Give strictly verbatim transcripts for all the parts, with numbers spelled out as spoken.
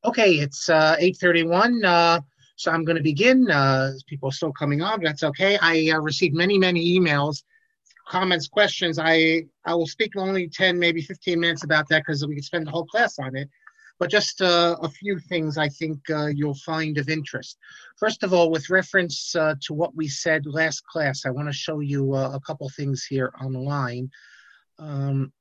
Okay, it's uh, eight thirty-one, uh, so I'm going to begin. Uh, people are still coming on, but that's okay. I uh, received many, many emails, comments, questions. I, I will speak only ten, maybe fifteen minutes about that because we could spend the whole class on it. But just uh, a few things I think uh, you'll find of interest. First of all, with reference uh, to what we said last class, I want to show you uh, a couple things here online. Um,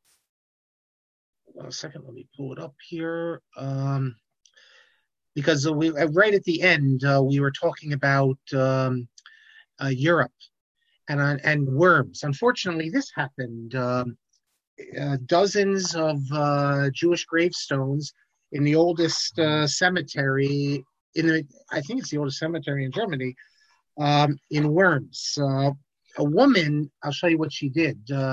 a second, let me pull it up here. Um, because we right at the end uh, we were talking about um, uh, Europe and uh, and worms. Unfortunately, this happened. Um, uh, dozens of uh, Jewish gravestones in the oldest uh, cemetery in the I think it's the oldest cemetery in Germany um, in Worms. Uh, a woman, I'll show you what she did. Uh,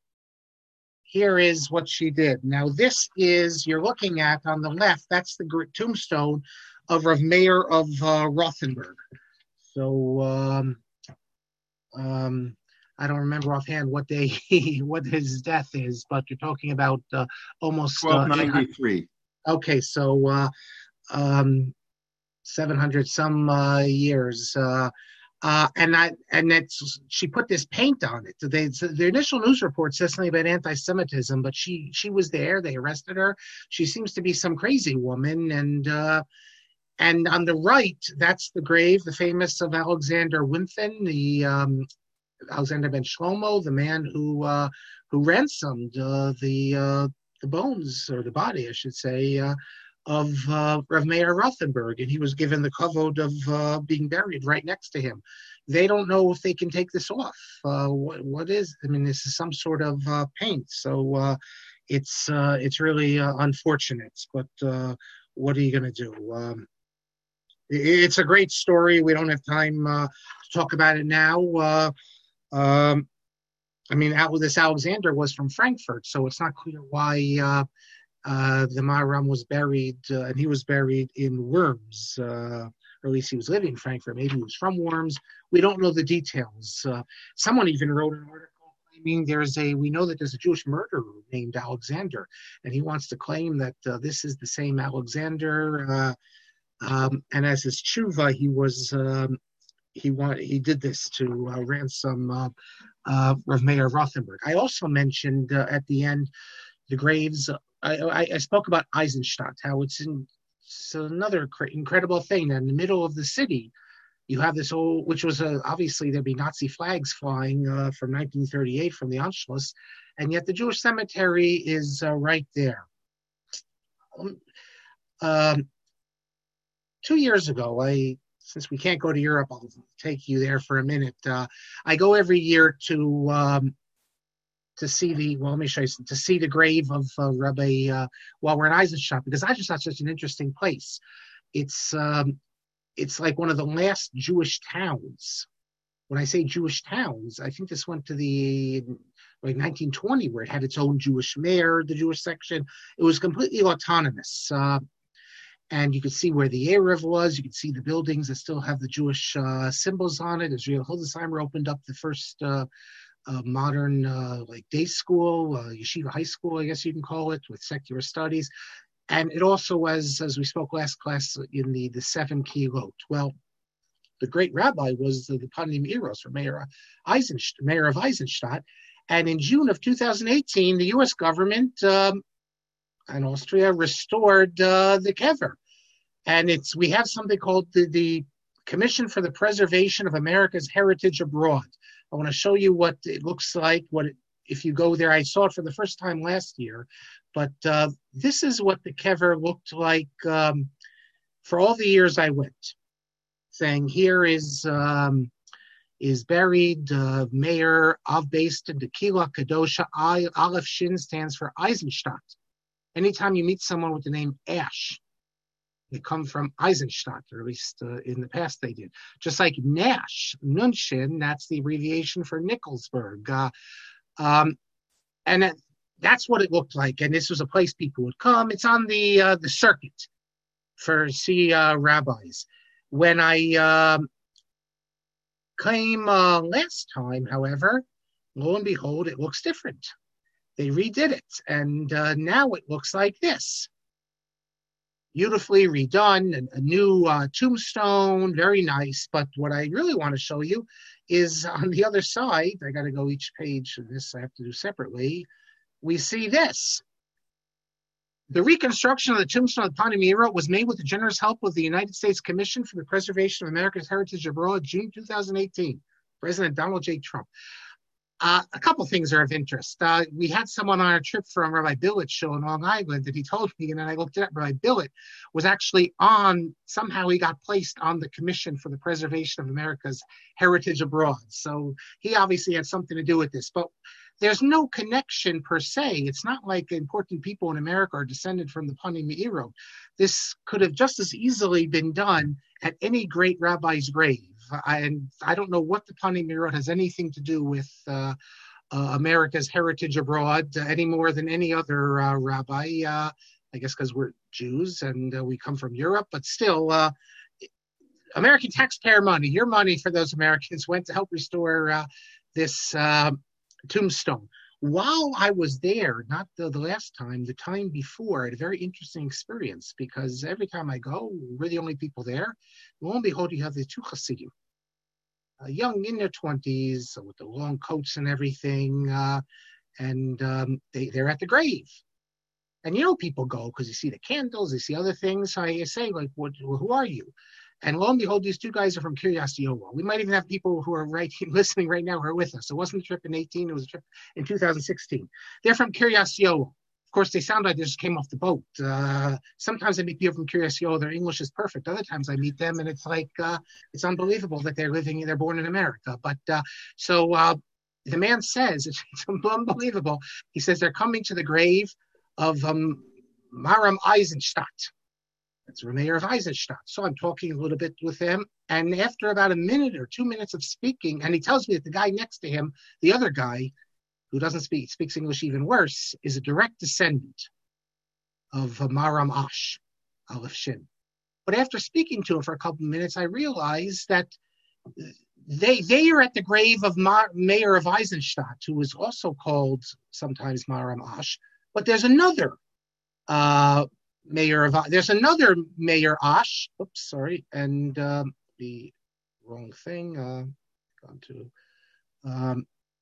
here is what she did. Now, this is, you're looking at on the left, that's the tombstone of Rav Meir of uh, Rothenburg. So, um, um, I don't remember offhand what day, he, what his death is, but you're talking about uh, almost uh, twelve ninety-three. Okay, so uh, um, seven hundred some uh, years. Uh, Uh, and I and that's she put this paint on it. So they, so the initial news report says something about anti-Semitism, but she she was there. They arrested her. She seems to be some crazy woman. And uh, and on the right, that's the grave, the famous of Alexander Wimpfen, the um, Alexander ben Shlomo, the man who uh, who ransomed uh, the uh, the bones or the body, I should say. Uh, of uh, Rav Meir Rothenberg, and he was given the kavod of uh, being buried right next to him. They don't know if they can take this off. Uh, what, what is? I mean, this is some sort of uh, paint, so uh, it's uh, it's really uh, unfortunate. But uh, what are you going to do? Um, it's a great story. We don't have time uh, to talk about it now. Uh, um, I mean, this Alexander was from Frankfurt, so it's not clear why. Uh, Uh, the Maharam was buried, uh, and he was buried in Worms, uh, or at least he was living in Frankfurt. Maybe he was from Worms. We don't know the details. Uh, someone even wrote an article claiming there's a, we know that there's a Jewish murderer named Alexander, and he wants to claim that uh, this is the same Alexander. Uh, um, and as his tshuva, he was, um, he wanted, he did this to uh, ransom uh, uh, Rav Meir Rothenberg. I also mentioned uh, at the end the graves. I, I, spoke about Eisenstadt, how it's, in, it's another cr- incredible thing. In the middle of the city, you have this old, which was a, obviously there'd be Nazi flags flying uh, from nineteen thirty-eight from the Anschluss, and yet the Jewish cemetery is uh, right there. Um, um, two years ago, I, since we can't go to Europe, I'll take you there for a minute. Uh, I go every year to um, to see the, well, let me show you, to see the grave of uh, Rabbi, uh, while we're in Eisenstadt, because Eisenstadt's such an interesting place. It's um, it's like one of the last Jewish towns. When I say Jewish towns, I think this went to the, like nineteen twenty, where it had its own Jewish mayor, the Jewish section. It was completely autonomous. Uh, and you could see where the Erev was. You could see the buildings that still have the Jewish uh, symbols on it. Israel Hildesheimer opened up the first uh, Uh, modern uh, like day school, uh, yeshiva high school, I guess you can call it, with secular studies. And it also was, as we spoke last class, in the, the seven kilot. Well, the great rabbi was the, the Panim Eros, or Mayor, Eisenstadt, Mayor of Eisenstadt. And in June of two thousand eighteen, the U S government um, and Austria restored uh, the kever. And it's we have something called the, the Commission for the Preservation of America's Heritage Abroad. I want to show you what it looks like. What it, if you go there? I saw it for the first time last year, but uh, this is what the kever looked like um, for all the years I went. Saying here is um, is buried uh, Mayor of Based the Kila Kadosha. I, Aleph Shin stands for Eisenstadt. Anytime you meet someone with the name Ash, they come from Eisenstadt, or at least uh, in the past they did. Just like Nash, Nunshin, that's the abbreviation for Nicholsburg. Uh, um, and that, that's what it looked like. And this was a place people would come. It's on the uh, the circuit for see uh, rabbis. When I um, came uh, last time, however, lo and behold, it looks different. They redid it. And uh, now it looks like this. beautifully redone, a, a new uh, tombstone, very nice. But what I really want to show you is on the other side. I got to go each page of this. I have to do separately. We see this. The reconstruction of the tombstone of Pani Meira was made with the generous help of the United States Commission for the Preservation of America's Heritage Abroad, June two thousand eighteen. President Donald J. Trump. Uh, a couple things are of interest. Uh, we had someone on a trip from Rabbi Billett's show in Long Island that he told me, and then I looked it up. Rabbi Billett was actually on, somehow he got placed on the Commission for the Preservation of America's Heritage Abroad. So he obviously had something to do with this. But there's no connection per se. It's not like important people in America are descended from the Pani Meira. This could have just as easily been done at any great rabbi's grave. I, and I don't know what the Pani Meira has anything to do with uh, uh, America's heritage abroad uh, any more than any other uh, rabbi. Uh, I guess because we're Jews and uh, we come from Europe, but still, uh, American taxpayer money, your money for those Americans went to help restore uh, this uh, tombstone. While I was there, not the, the last time, the time before, I had a very interesting experience because every time I go, we're the only people there. Lo and behold, you have the two Hasidim, uh, young in their twenties with the long coats and everything, uh, and um, they, they're at the grave. And you know, people go because you see the candles, you see other things. So I say, like, what, who are you? And lo and behold, these two guys are from Kiryas Yoel. We might even have people who are right listening right now who are with us. It wasn't a trip in eighteen, it was a trip in two thousand sixteen. They're from Kiryas Yoel. Of course, they sound like they just came off the boat. Uh, sometimes I meet people from Kiryas Yoel, their English is perfect. Other times I meet them and it's like, uh, it's unbelievable that they're living, they're born in America. But uh, so uh, the man says, it's, it's unbelievable. He says they're coming to the grave of um, Maram Eisenstadt. That's the mayor of Eisenstadt. So I'm talking a little bit with him. And after about a minute or two minutes of speaking, and he tells me that the guy next to him, the other guy, who doesn't speak, speaks English even worse, is a direct descendant of uh, Maram Ash, Aleph Shin. But after speaking to him for a couple of minutes, I realized that they they are at the grave of Mar, Mayor of Eisenstadt, who is also called sometimes Maram Ash. But there's another uh, Mayor of, there's another Mayor Ash, oops, sorry, and um, the wrong thing, uh, gone to, um,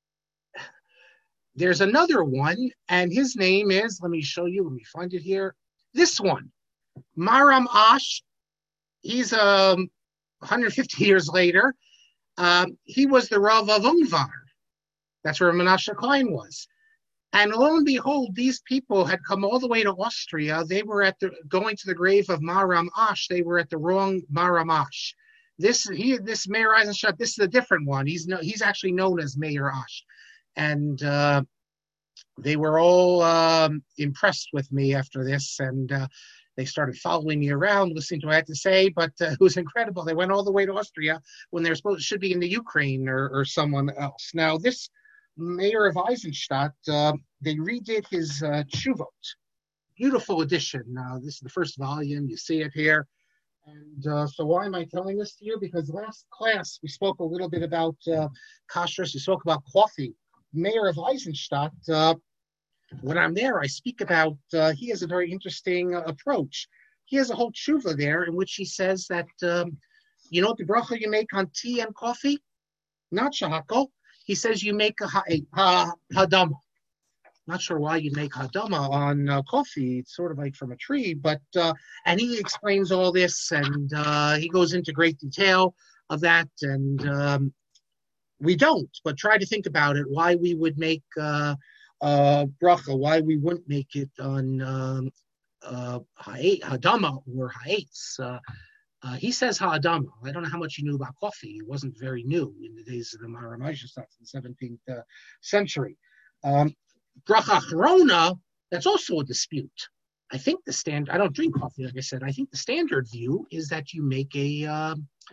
there's another one, and his name is, let me show you, let me find it here, this one, Maram Ash. He's um, one hundred fifty years later. Um, he was the Rav of Ungvar. That's where Menashe Klein was. And lo and behold, these people had come all the way to Austria. They were at the going to the grave of Maram Ash. They were at the wrong Maram Ash. This he this Mayor Eisenstadt. This is a different one. He's no, he's actually known as Mayor Ash, and uh, they were all um, impressed with me after this, and uh, they started following me around, listening to what I had to say. But uh, it was incredible. They went all the way to Austria when they're supposed should be in the Ukraine or, or someone else. Now this Mayor of Eisenstadt, uh, they redid his uh, Tshuvot. Beautiful edition. Uh, this is the first volume. You see it here. And uh, so why am I telling this to you? Because last class, we spoke a little bit about uh, kashrus. We spoke about coffee. Mayor of Eisenstadt, uh, when I'm there, I speak about, uh, he has a very interesting uh, approach. He has a whole tshuva there in which he says that, um, you know what the bracha you make on tea and coffee? Not shahakol. He says you make a ha- hadama. Not sure why you make hadama on uh, coffee. It's sort of like from a tree, but uh, and he explains all this, and uh, he goes into great detail of that. And um, we don't, but try to think about it. Why we would make uh, uh, bracha? Why we wouldn't make it on um, uh, hadama or ha'etz? Uh, Uh, he says ha'adama. I don't know how much he knew about coffee. It wasn't very new in the days of the Maram Eisenstadt in the seventeenth uh, century. Um, Bracha Achrona, that's also a dispute. I think the standard, I don't drink coffee, like I said. I think the standard view is that you make a, uh,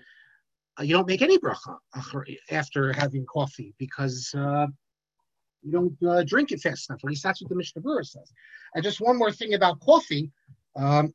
you don't make any bracha after having coffee because uh, you don't uh, drink it fast enough. At least that's what the Mishnah Berurah says. And just one more thing about coffee. Um,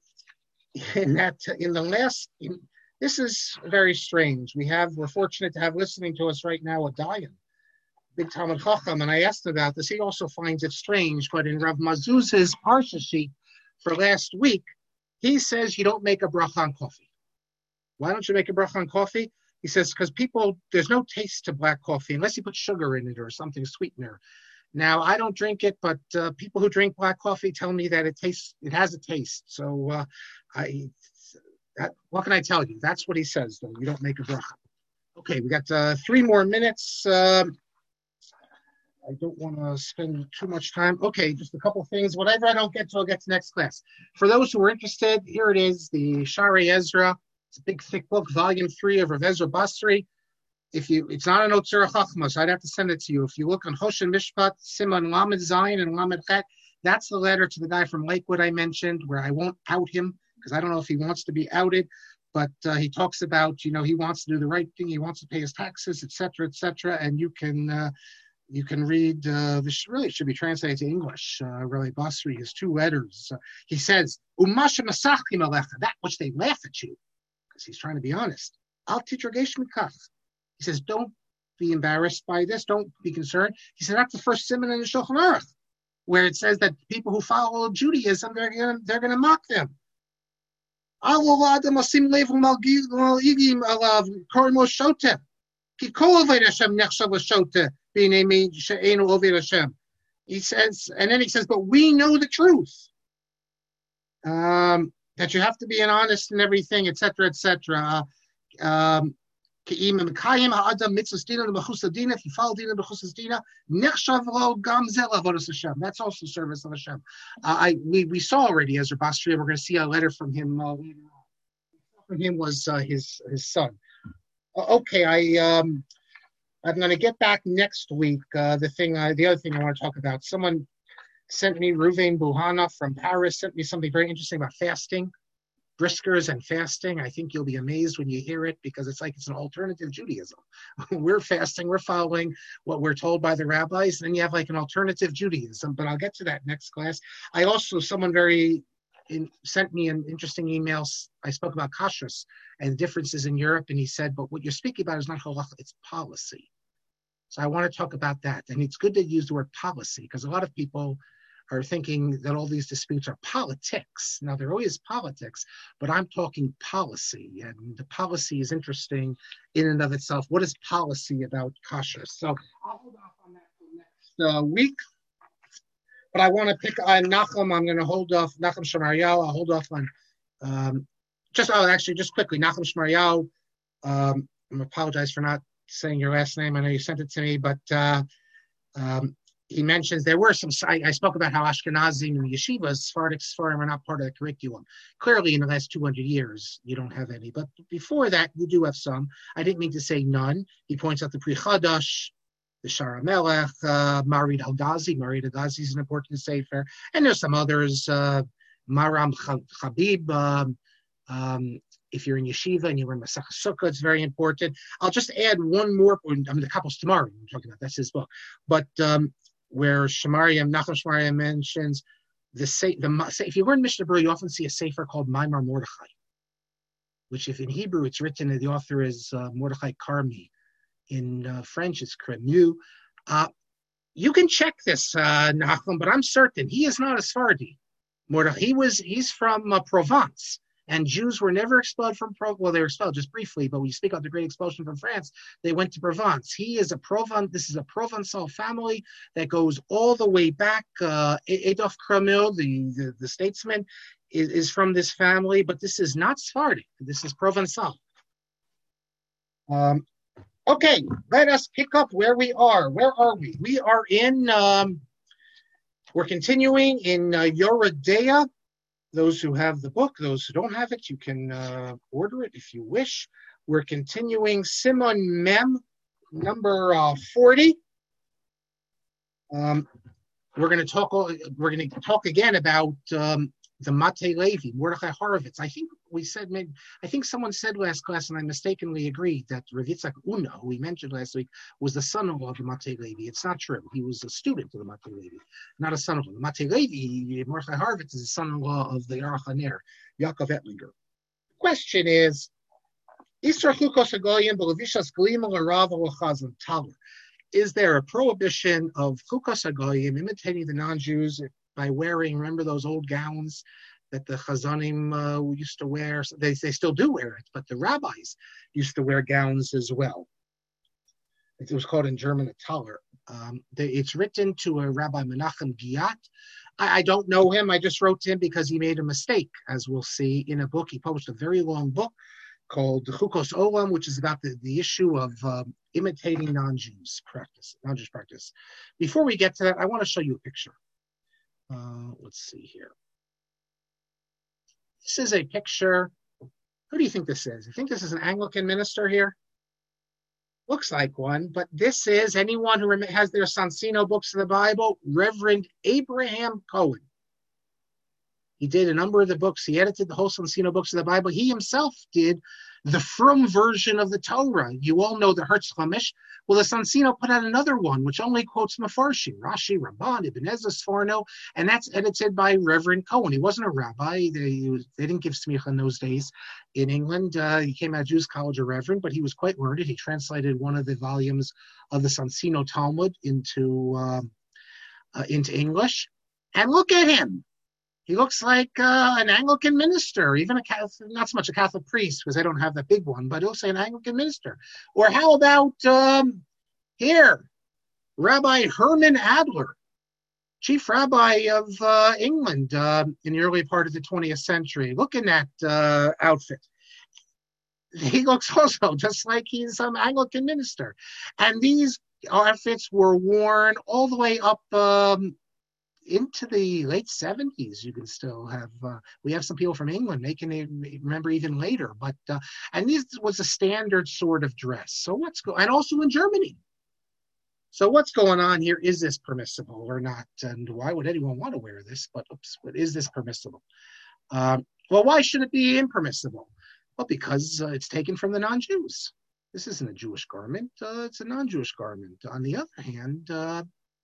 In that, in the last, in, this is very strange. We have, we're fortunate to have listening to us right now a Dayan, big Talmud Chacham, and I asked about this. He also finds it strange, but in Rav Mazuz's Parsha sheet for last week, He says you don't make a bracha on coffee. Why don't you make a bracha on coffee? He says because people, there's no taste to black coffee unless you put sugar in it or something sweetener. Now, I don't drink it, but uh, people who drink black coffee tell me that it tastes, it has a taste. So, uh, I, that, what can I tell you? That's what he says, though. You don't make a bracha. Okay, we got uh, three more minutes. Um, I don't want to spend too much time. Okay, just a couple things. Whatever I don't get to, I'll get to next class. For those who are interested, here it is, the Shari Ezra. It's a big, thick book, volume three of Rav Ezra Basri. If you, it's not an Otzera Chachma, so I'd have to send it to you. If you look on Hoshen Mishpat, Simon Lamed Zion and Lamed Chet, that's the letter to the guy from Lakewood I mentioned, where I won't out him because I don't know if he wants to be outed, but uh, he talks about, you know, he wants to do the right thing, he wants to pay his taxes, et cetera, et cetera, and you can uh, you can read. Uh, this really should be translated to English. Uh, Rabbi Basri, his two letters. Uh, he says, "Umasha masachim alecha," that which they laugh at you, because he's trying to be honest. Al titragesh mikach. He says, don't be embarrassed by this. Don't be concerned. He said, that's the first simon in the Shulchan Aruch, where it says that people who follow Judaism, they're going they're to mock them. He says, and then he says, but we know the truth. Um, that you have to be an honest and everything, et cetera, et cetera. Um, If you follow Dina that's also service of Hashem. Uh, I we, we saw already Ezra Basri. We're going to see a letter from him. Uh, from him was uh, his his son. Uh, okay, I um, I'm going to get back next week. Uh, the thing, uh, the other thing I want to talk about. Someone sent me Ruvain Buhana from Paris. Sent me something very interesting about fasting. Briskers and fasting. I think you'll be amazed when you hear it because it's like it's an alternative Judaism. We're fasting, we're following what we're told by the rabbis, and then you have like an alternative Judaism, but I'll get to that next class. I also, someone very in, sent me an interesting email. I spoke about kashrus and differences in Europe, and he said, but what you're speaking about is not halacha, it's policy. So I want to talk about that. And it's good to use the word policy because a lot of people are thinking that all these disputes are politics. Now, there always politics, but I'm talking policy, and the policy is interesting in and of itself. What is policy about kashrus? So I'll hold off on that for next uh, week, but I want to pick on Nachum. I'm going to hold off, Nachum Shemaryahu. I'll hold off on, um, just, oh, actually, just quickly, Nachum Shemaryahu. Um, I apologize for not saying your last name. I know you sent it to me, but uh, um, he mentions there were some, I, I spoke about how Ashkenazim and yeshivas, Sephardic Sfarim are not part of the curriculum. Clearly, in the last two hundred years, you don't have any. But before that, you do have some. I didn't mean to say none. He points out the Pri Chadash, the Shara Melech, uh, Marid Al-Ghazi. Marid Al-Ghazi is an important sefer. And there's some others, uh, Maram Chabib. Um, um, if you're in yeshiva and you learn Masach Sukkah, it's very important. I'll just add one more point. I mean, the couples tomorrow I'm talking about. That's his book. But um, where Shemarya, Nachum Shemarya mentions the the if you learn Mishnah Berurah, you often see a sefer called Maimar Mordechai, which if in Hebrew it's written, the author is uh, Mordechai Carmi. In uh, French, it's Cremu. Uh, you can check this, uh, Nachum, but I'm certain he is not a Sephardi. Mordechai, he was, he's from uh, Provence. And Jews were never expelled from Provence. Well, they were expelled just briefly, but we speak of the great expulsion from France. They went to Provence. He is a Provence. This is a Provençal family that goes all the way back. Uh, Adolphe Cremil, the, the, the statesman, is, is from this family, but this is not Sephardic. This is Provençal. Um, okay, let us pick up where we are. Where are we? We are in, um, we're continuing in uh, Yoredea. Those who have the book, those who don't have it, you can uh, order it if you wish. We're continuing Simon Mem, number uh, forty. Um, we're going to talk. We're going to talk again about um, the Mate Levi, Mordechai Horovitz. I think we said. Maybe, I think someone said last class, and I mistakenly agreed that Rav Yitzchak Una, who we mentioned last week, was the son-in-law of the Mate Levi. It's not true. He was a student of the Mate Levi, not a son-in-law. The Mate Levi, Mordechai Horovitz, is the son-in-law of the Aruch HaNer, Yaakov Ettlinger. The question is, is there a prohibition of Chukos HaGoyim, imitating the non-Jews by wearing, remember those old gowns that the Chazanim uh, used to wear. They, they still do wear it, but the rabbis used to wear gowns as well. It was called in German a taller. Um, they, it's written to a Rabbi Menachem Giat. I, I don't know him. I just wrote to him because he made a mistake, as we'll see in a book. He published a very long book called Chukos Olam, which is about the, the issue of um, imitating non-Jews practice, non-Jewish practice. Before we get to that, I want to show you a picture. Uh, let's see here. This is a picture. Who do you think this is? You think this is an Anglican minister here? Looks like one, but this is anyone who has their Sansino books of the Bible, Reverend Abraham Cohen. He did a number of the books. He edited the whole Sansino books of the Bible. He himself did the Frum version of the Torah. You all know the Hertz Chamish. Well, the Sansino put out another one, which only quotes Mefarshim, Rashi, Ramban, Ibn Ezra, Sforno, and that's edited by Reverend Cohen. He wasn't a rabbi. They, they didn't give smicha in those days in England. Uh, he came out of Jews College, a reverend, but he was quite learned. He translated one of the volumes of the Sansino Talmud into, um, uh, into English. And look at him. He looks like uh, an Anglican minister, even a Catholic, not so much a Catholic priest, because I don't have that big one, but he'll say an Anglican minister. Or how about um, here, Rabbi Herman Adler, chief rabbi of uh, England uh, in the early part of the twentieth century. Look in that uh, outfit. He looks also just like he's some Anglican minister. And these outfits were worn all the way up um, into the late seventies. You can still have, uh, we have some people from England making it, remember even later, but, uh, and this was a standard sort of dress. So what's going, and also in Germany. So what's going on here? Is this permissible or not? And why would anyone want to wear this? But, oops, but is this permissible? Um, well, why should it be impermissible? Well, because uh, it's taken from the non-Jews. This isn't a Jewish garment. Uh, it's a non-Jewish garment. On the other hand, uh,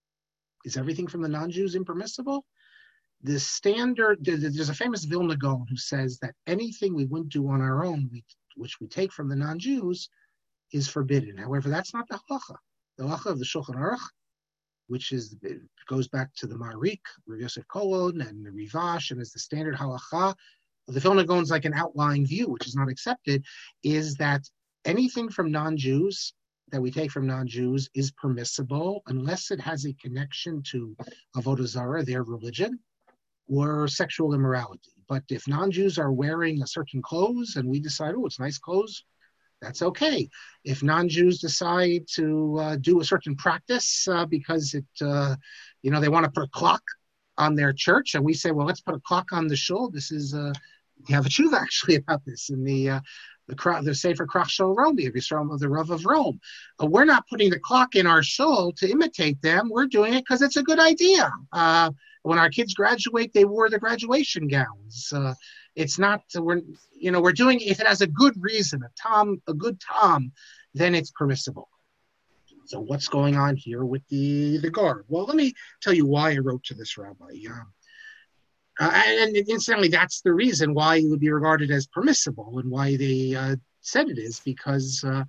is everything from the non-Jews impermissible? The standard, there's a famous Vilna Gaon who says that anything we wouldn't do on our own, which we take from the non-Jews, is forbidden. However, that's not the halacha. The halacha of the Shulchan Aruch, which is goes back to the Marik, Rav Yosef Kolon, and the Rivash, and is the standard halacha. The Vilna Gaon is like an outlying view, which is not accepted, is that anything from non-Jews that we take from non-Jews is permissible unless it has a connection to Avodah Zarah, their religion, or sexual immorality. But if non-Jews are wearing a certain clothes and we decide, oh, it's nice clothes, that's okay. If non-Jews decide to uh, do a certain practice uh, because it, uh, you know, they want to put a clock on their church, and we say, well, let's put a clock on the shul. This is, uh, you have a tshuva actually about this in the uh, the the Sefer Krach Shul Romi of Yisrael of the Rav of Rome. Uh, we're not putting the clock in our shul to imitate them. We're doing it because it's a good idea. Uh, when our kids graduate, they wore the graduation gowns. Uh, it's not uh, we're you know we're doing if it has a good reason, a tom, a good tom, then it's permissible. So what's going on here with the the garb? Well, let me tell you why I wrote to this rabbi. Um, Uh, and incidentally, that's the reason why it would be regarded as permissible and why they uh, said it is, because uh,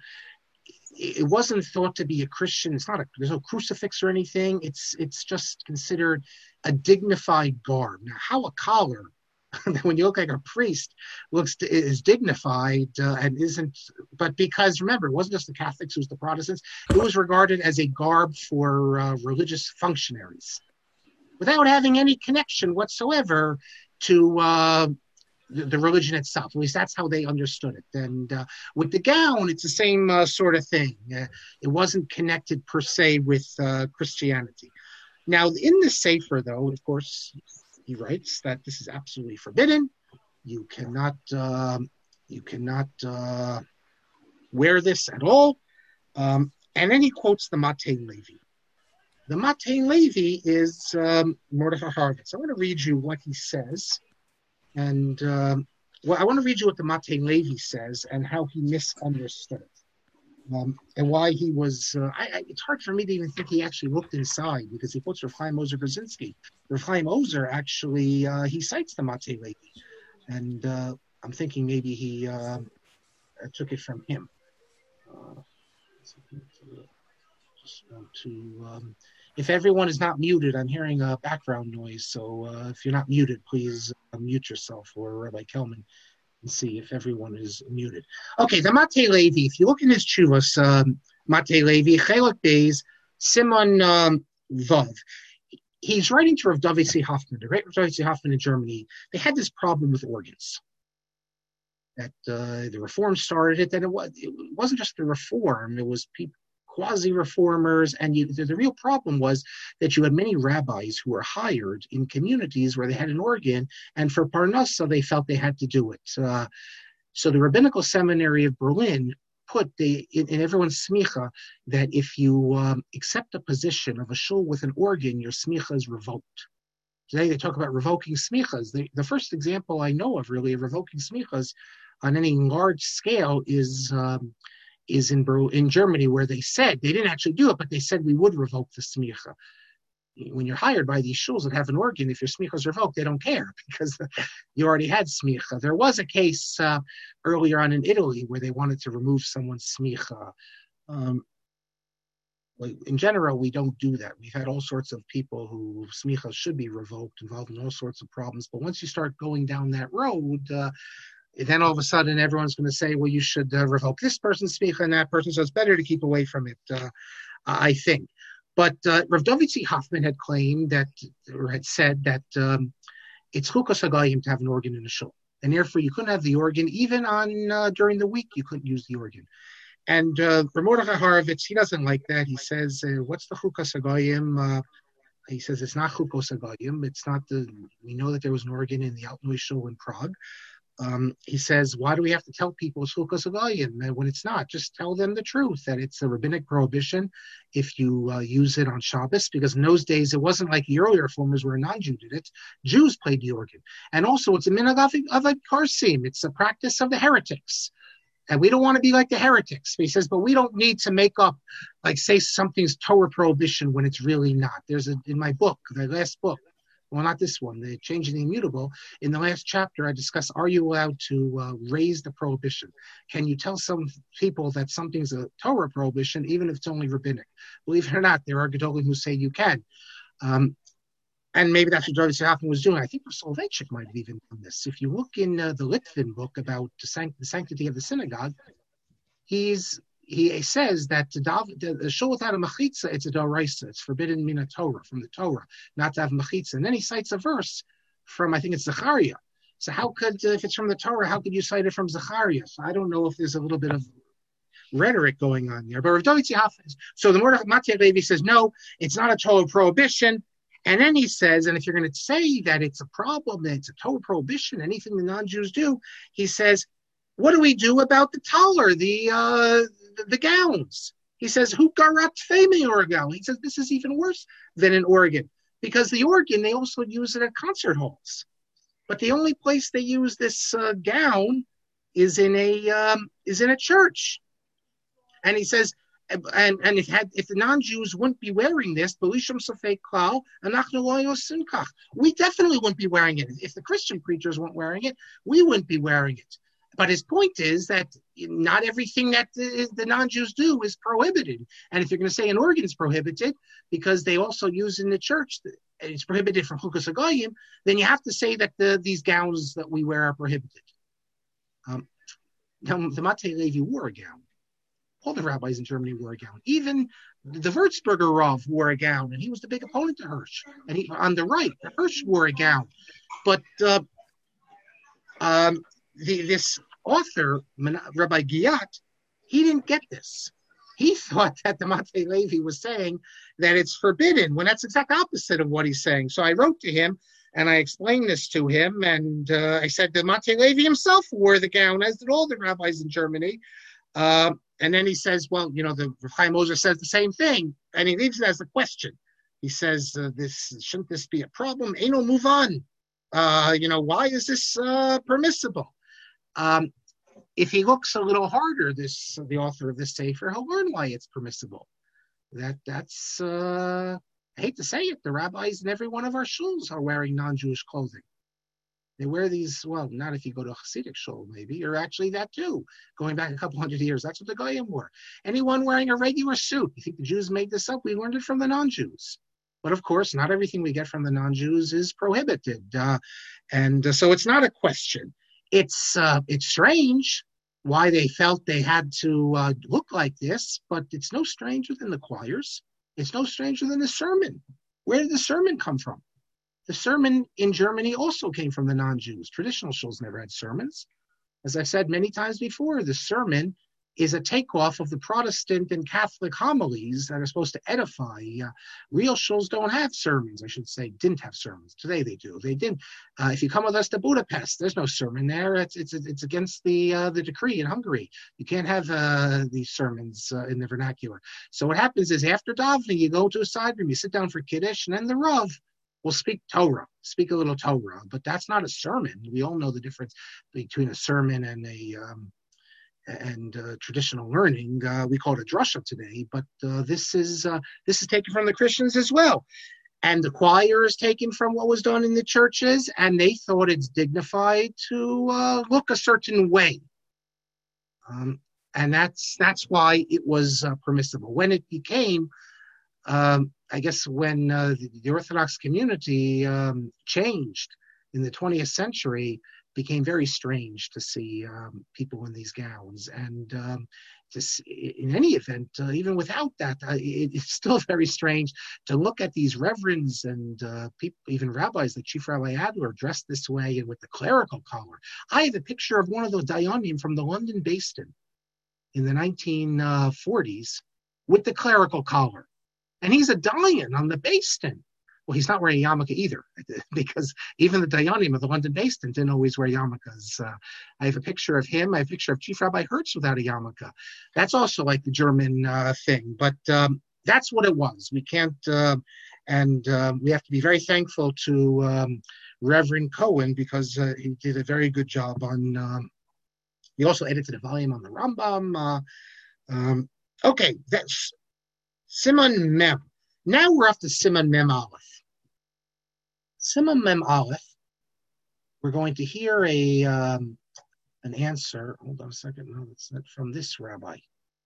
it wasn't thought to be a Christian. It's not a, there's no crucifix or anything. It's it's just considered a dignified garb. Now, how a collar, when you look like a priest, looks to, is dignified uh, and isn't, but because remember, it wasn't just the Catholics, it was the Protestants. It was regarded as a garb for uh, religious functionaries, without having any connection whatsoever to uh, the, the religion itself. At least that's how they understood it. And uh, with the gown, it's the same uh, sort of thing. Uh, it wasn't connected per se with uh, Christianity. Now, in the Sefer, though, of course, he writes that this is absolutely forbidden. You cannot, uh, you cannot uh, wear this at all. Um, and then he quotes the Matei Levi. The Matei Levi is um, Mordechai Harvitz. I want to read you what he says. And um, well, I want to read you what the Matei Levi says and how he misunderstood it. Um, and why he was, uh, I, I, it's hard for me to even think he actually looked inside, because he quotes Rav Chaim Ozer Brzezinski. Rav Chaim Ozer actually, uh, he cites the Matei Levi. And uh, I'm thinking maybe he uh, took it from him. Uh, just want to, um, If everyone is not muted, I'm hearing a background noise. So uh, if you're not muted, please uh, mute yourself, or Rabbi Kelman, and see if everyone is muted. Okay, the Mate Levi, if you look in his chuvas, um, Mate Levi, Chelak Beis, Simon um, Vav, he's writing to Rav David C. Hoffman, the great Rav David C. Hoffman in Germany. They had this problem with organs. That uh, the reform started it, that it, was, it wasn't just the reform, it was people, quasi-reformers, and you, the, the real problem was that you had many rabbis who were hired in communities where they had an organ, and for Parnassa, they felt they had to do it. Uh, so the Rabbinical Seminary of Berlin put the, in, in everyone's smicha that if you um, accept a position of a shul with an organ, your smicha is revoked. Today they talk about revoking smichas. The, the first example I know of really of revoking smichas on any large scale is um, is in in Germany, where they said, they didn't actually do it, but they said we would revoke the smicha. When you're hired by these shuls that have an organ, if your smicha is revoked, they don't care because you already had smicha. There was a case uh, earlier on in Italy where they wanted to remove someone's smicha. Um, in general, we don't do that. We've had all sorts of people who smicha should be revoked, involved in all sorts of problems. But once you start going down that road, uh, then all of a sudden everyone's going to say, well, you should uh, revoke this person's smicha and that person, so it's better to keep away from it, uh, I think. But uh, Rav David C. Hoffman had claimed that, or had said that um, it's chukas hagayim to have an organ in a shul, and therefore you couldn't have the organ even on uh, during the week. You couldn't use the organ. And uh, Rav Mordechai Horovitz, he doesn't like that. He says, uh, "What's the chukas hagayim?" Uh, he says it's not chukas hagayim. It's not the. We know that there was an organ in the Altneu shul in Prague. Um, he says, why do we have to tell people it's chukas hagayim when it's not? Just tell them the truth, that it's a rabbinic prohibition if you uh, use it on Shabbos, because in those days it wasn't like the earlier reformers where a non-Jew did it. Jews played the organ. And also it's a minhag of a parsim. It's a practice of the heretics. And we don't want to be like the heretics. He says, but we don't need to make up, like say something's Torah prohibition when it's really not. There's a, in my book, the last book, well, not this one, the Changing the Immutable. In the last chapter, I discuss, are you allowed to uh, raise the prohibition? Can you tell some people that something's a Torah prohibition, even if it's only rabbinic? Believe it or not, there are Gedolim who say you can. Um, and maybe that's what David Hoffman was doing. I think Soloveitchik might have even done this. If you look in uh, the Litvin book about the, sanct- the sanctity of the synagogue, he's he says that the, the, the shul without a mechitza, it's a doraisa. It's forbidden mina Torah, from the Torah, not to have mechitza. And then he cites a verse from, I think it's Zechariah. So how could, uh, if it's from the Torah, how could you cite it from Zechariah? So I don't know if there's a little bit of rhetoric going on there. But Rav David C. Hoffman, so the Mordechai Matei Levi says, no, it's not a Torah prohibition. And then he says, and if you're going to say that it's a problem, that it's a Torah prohibition, anything the non-Jews do, he says, what do we do about the taller, the uh, the, the gowns? He says, who garat femi or a gown? He says, this is even worse than an organ, because the organ, they also use it at concert halls. But the only place they use this uh, gown is in a um, is in a church. And he says, and and if had if the non-Jews wouldn't be wearing this, we definitely wouldn't be wearing it. If the Christian preachers weren't wearing it, we wouldn't be wearing it. But his point is that not everything that the, the non-Jews do is prohibited. And if you're going to say an organ is prohibited because they also use in the church, it's prohibited from chukas hagayim, then you have to say that the, these gowns that we wear are prohibited. Um, now, the Matei Levi wore a gown. All the rabbis in Germany wore a gown. Even the Würzburger Rav wore a gown, and he was the big opponent to Hirsch. And he, on the right, Hirsch wore a gown. But uh, um, the, this author, Rabbi Giat, he didn't get this. He thought that the Matei Levi was saying that it's forbidden, when that's the exact opposite of what he's saying. So I wrote to him, and I explained this to him, and uh, I said that Matei Levi himself wore the gown, as did all the rabbis in Germany. Uh, and then he says, well, you know, the Chaim Ozer says the same thing, and he leaves it as a question. He says, uh, "This shouldn't this be a problem? Ain't no move on. Uh, you know, why is this uh, permissible?" Um, if he looks a little harder, this the author of this sefer, he'll learn why it's permissible. That that's uh, I hate to say it, the rabbis in every one of our shuls are wearing non-Jewish clothing. They wear these, well, not if you go to a Hasidic shul, maybe, or actually that too. Going back a couple hundred years, that's what the Goyim wore. Anyone wearing a regular suit, you think the Jews made this up? We learned it from the non-Jews. But of course, not everything we get from the non-Jews is prohibited. Uh, and uh, so it's not a question. It's, uh, it's strange why they felt they had to uh, look like this, but it's no stranger than the choirs. It's no stranger than the sermon. Where did the sermon come from? The sermon in Germany also came from the non-Jews. Traditional shuls never had sermons. As I've said many times before, the sermon is a takeoff of the Protestant and Catholic homilies that are supposed to edify. Uh, real shuls don't have sermons, I should say, didn't have sermons. Today they do. They did. Uh, if you come with us to Budapest, there's no sermon there. It's it's it's against the uh, the decree in Hungary. You can't have uh, these sermons uh, in the vernacular. So what happens is after davening, you go to a side room, you sit down for Kiddush, and then the Rav will speak Torah, speak a little Torah. But that's not a sermon. We all know the difference between a sermon and a um, and uh, traditional learning. Uh, we call it a drasha today, but uh, this is uh, this is taken from the Christians as well. And the choir is taken from what was done in the churches, and they thought it's dignified to uh, look a certain way. Um, and that's that's why it was uh, permissible. When it became, um, I guess, when uh, the, the Orthodox community um, changed in the twentieth century, became very strange to see um, people in these gowns. And um, to see, in any event, uh, even without that, uh, it, it's still very strange to look at these reverends and uh, people, even rabbis like Chief Rabbi Adler dressed this way and with the clerical collar. I have a picture of one of those Dayanim from the London Beis Din in the nineteen forties with the clerical collar. And he's a Dayan on the Beis Din. Well, he's not wearing a yarmulke either, because even the Dayanim of the London Beis Din didn't always wear yarmulkes. Uh, I have a picture of him. I have a picture of Chief Rabbi Hertz without a yarmulke. That's also like the German uh, thing, but um, that's what it was. We can't, uh, and uh, we have to be very thankful to um, Reverend Cohen, because uh, he did a very good job on, um, he also edited a volume on the Rambam. Uh, um, okay, that's Siman Mem. Now we're off to Siman Mem Aleph. Siman Mem Aleph, we're going to hear a um, an answer. Hold on a second. No, it's not from this rabbi.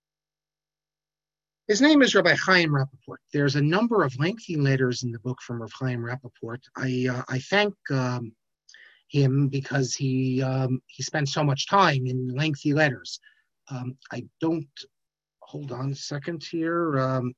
His name is Rabbi Chaim Rappaport. There's a number of lengthy letters in the book from Rabbi Chaim Rappaport. I uh, I thank um, him because he um, he spent so much time in lengthy letters. Um, I don't. Hold on a second here. Um,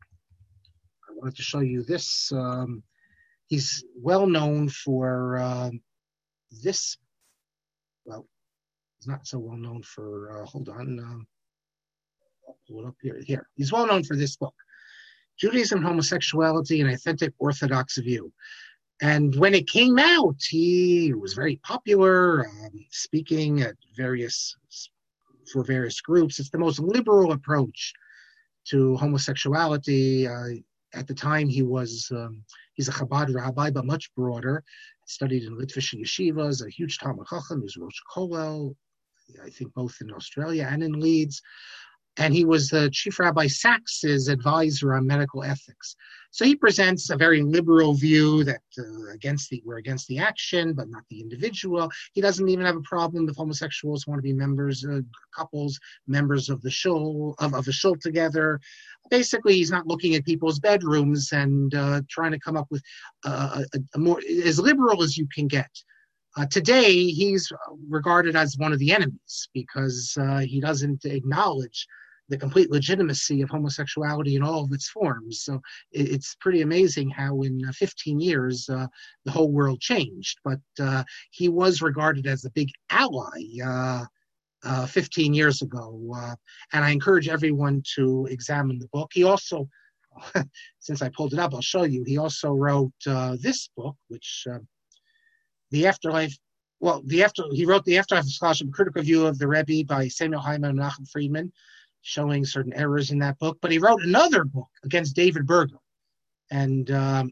I wanted to show you this. Um, he's well known for uh, this. Well, he's not so well known for. Uh, hold on. Um, I'll pull it up here. Here, he's well known for this book, Judaism, Homosexuality, an Authentic Orthodox View. And when it came out, he was very popular, um, speaking at various for various groups. It's the most liberal approach to homosexuality. Uh, at the time, he was um, he's a Chabad rabbi, but much broader. Studied in Litvish yeshivas, a huge Talmud Chacham, who's Rosh Kollel, I think both in Australia and in Leeds. And he was the Chief Rabbi Sachs's advisor on medical ethics. So he presents a very liberal view that uh, against the we're against the action, but not the individual. He doesn't even have a problem if homosexuals want to be members, uh, couples, members of the shul, of, of a shul together. Basically, he's not looking at people's bedrooms and uh, trying to come up with uh, a, a more as liberal as you can get. Uh, today, he's regarded as one of the enemies because uh, he doesn't acknowledge the complete legitimacy of homosexuality in all of its forms. So it, it's pretty amazing how in uh, fifteen years, uh, the whole world changed. But uh, he was regarded as a big ally uh, uh, fifteen years ago. Uh, and I encourage everyone to examine the book. He also, since I pulled it up, I'll show you, he also wrote uh, this book, which uh, The Afterlife, well, the after he wrote The Afterlife of Scholarship, a critical review of the Rebbe by Samuel Hyman and Nachum Friedman, showing certain errors in that book. But he wrote another book against David Berger and um,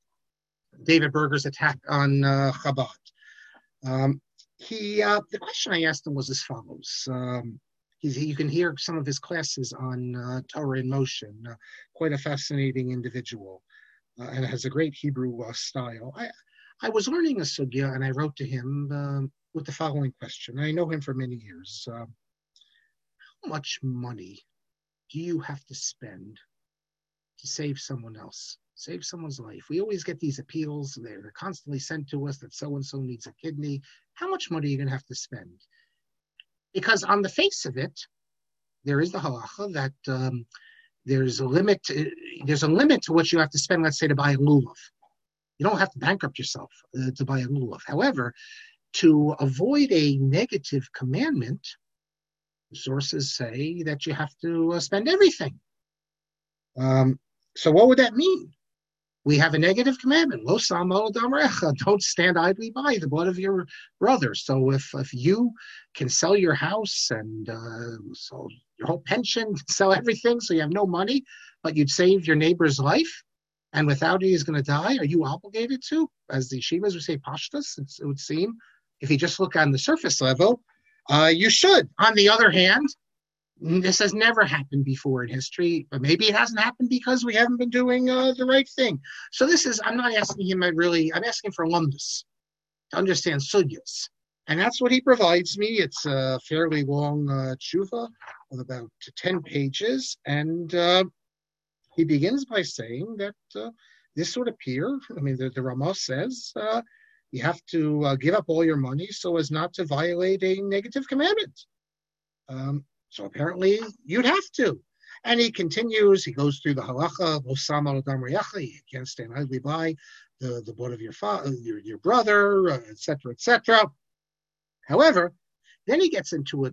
David Berger's attack on uh, Chabad. Um, he, uh, the question I asked him was as follows. Um, he's, you can hear some of his classes on uh, Torah in Motion. Uh, quite a fascinating individual uh, and has a great Hebrew uh, style. I, I was learning a sugya, and I wrote to him uh, with the following question. I know him for many years. Uh, how much money do you have to spend to save someone else? Save someone's life. We always get these appeals. They're constantly sent to us that so-and-so needs a kidney. How much money are you going to have to spend? Because on the face of it, there is the halacha that um, there's a limit. To, there's a limit to what you have to spend, let's say, to buy a lulav. You don't have to bankrupt yourself uh, to buy a lulav. However, to avoid a negative commandment, sources say that you have to uh, spend everything. Um, so what would that mean? We have a negative commandment. Lo samo damrecha. Don't stand idly by the blood of your brother. So if if you can sell your house and uh, so your whole pension, sell everything, so you have no money, but you'd save your neighbor's life, and without it he's going to die, are you obligated to? As the yeshivas would say, pashtus, it would seem, if you just look on the surface level, uh, you should. On the other hand, this has never happened before in history, but maybe it hasn't happened because we haven't been doing uh, the right thing. So this is, I'm not asking him, I really, I'm asking for lumbus, to understand sugyas. And that's what he provides me. It's a fairly long uh, tshuva of about ten pages. And uh, he begins by saying that uh, this would appear, I mean, the, the Ramah says, uh, you have to uh, give up all your money so as not to violate a negative commandment. Um, So apparently you'd have to. And he continues, he goes through the halacha, you can't stand idly by the, the blood of your father, your, your brother, et cetera, et cetera. However, then he gets into a,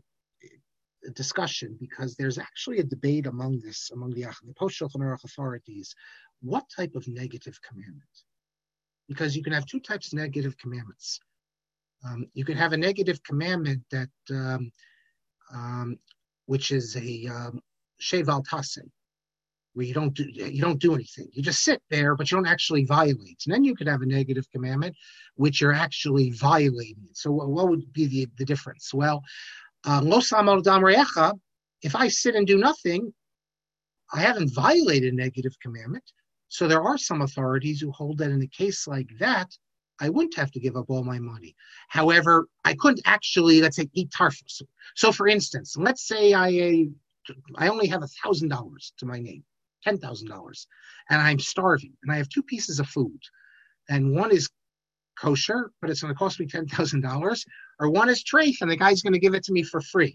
a discussion because there's actually a debate among this, among the, the post-Shulchan Aruch authorities, what type of negative commandment? Because you can have two types of negative commandments. Um, you can have a negative commandment that um, um, which is a um, sheval taseh, where you don't do you don't do anything. You just sit there, but you don't actually violate. And then you could have a negative commandment, which you're actually violating. So what, what would be the, the difference? Well, lo samar dam re'echa, if I sit and do nothing, I haven't violated a negative commandment. So there are some authorities who hold that in a case like that, I wouldn't have to give up all my money. However, I couldn't actually, let's say, eat tarfus. So, for instance, let's say I I only have one thousand dollars to my name, ten thousand dollars, and I'm starving, and I have two pieces of food, and one is kosher, but it's going to cost me ten thousand dollars, or one is treif, and the guy's going to give it to me for free.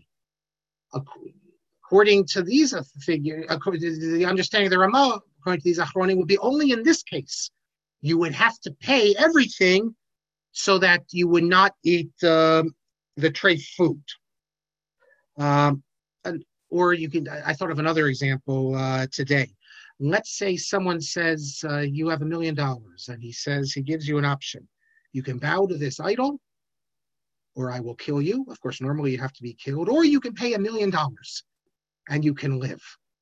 According to these figures, according to the understanding of the Ramah, according to these achronim, would be only in this case. You would have to pay everything so that you would not eat uh, the treif food. Um, and, or you can, I thought of another example uh, today. Let's say someone says uh, you have a million dollars and he says, he gives you an option. You can bow to this idol or I will kill you. Of course, normally you have to be killed, or you can pay a million dollars and you can live.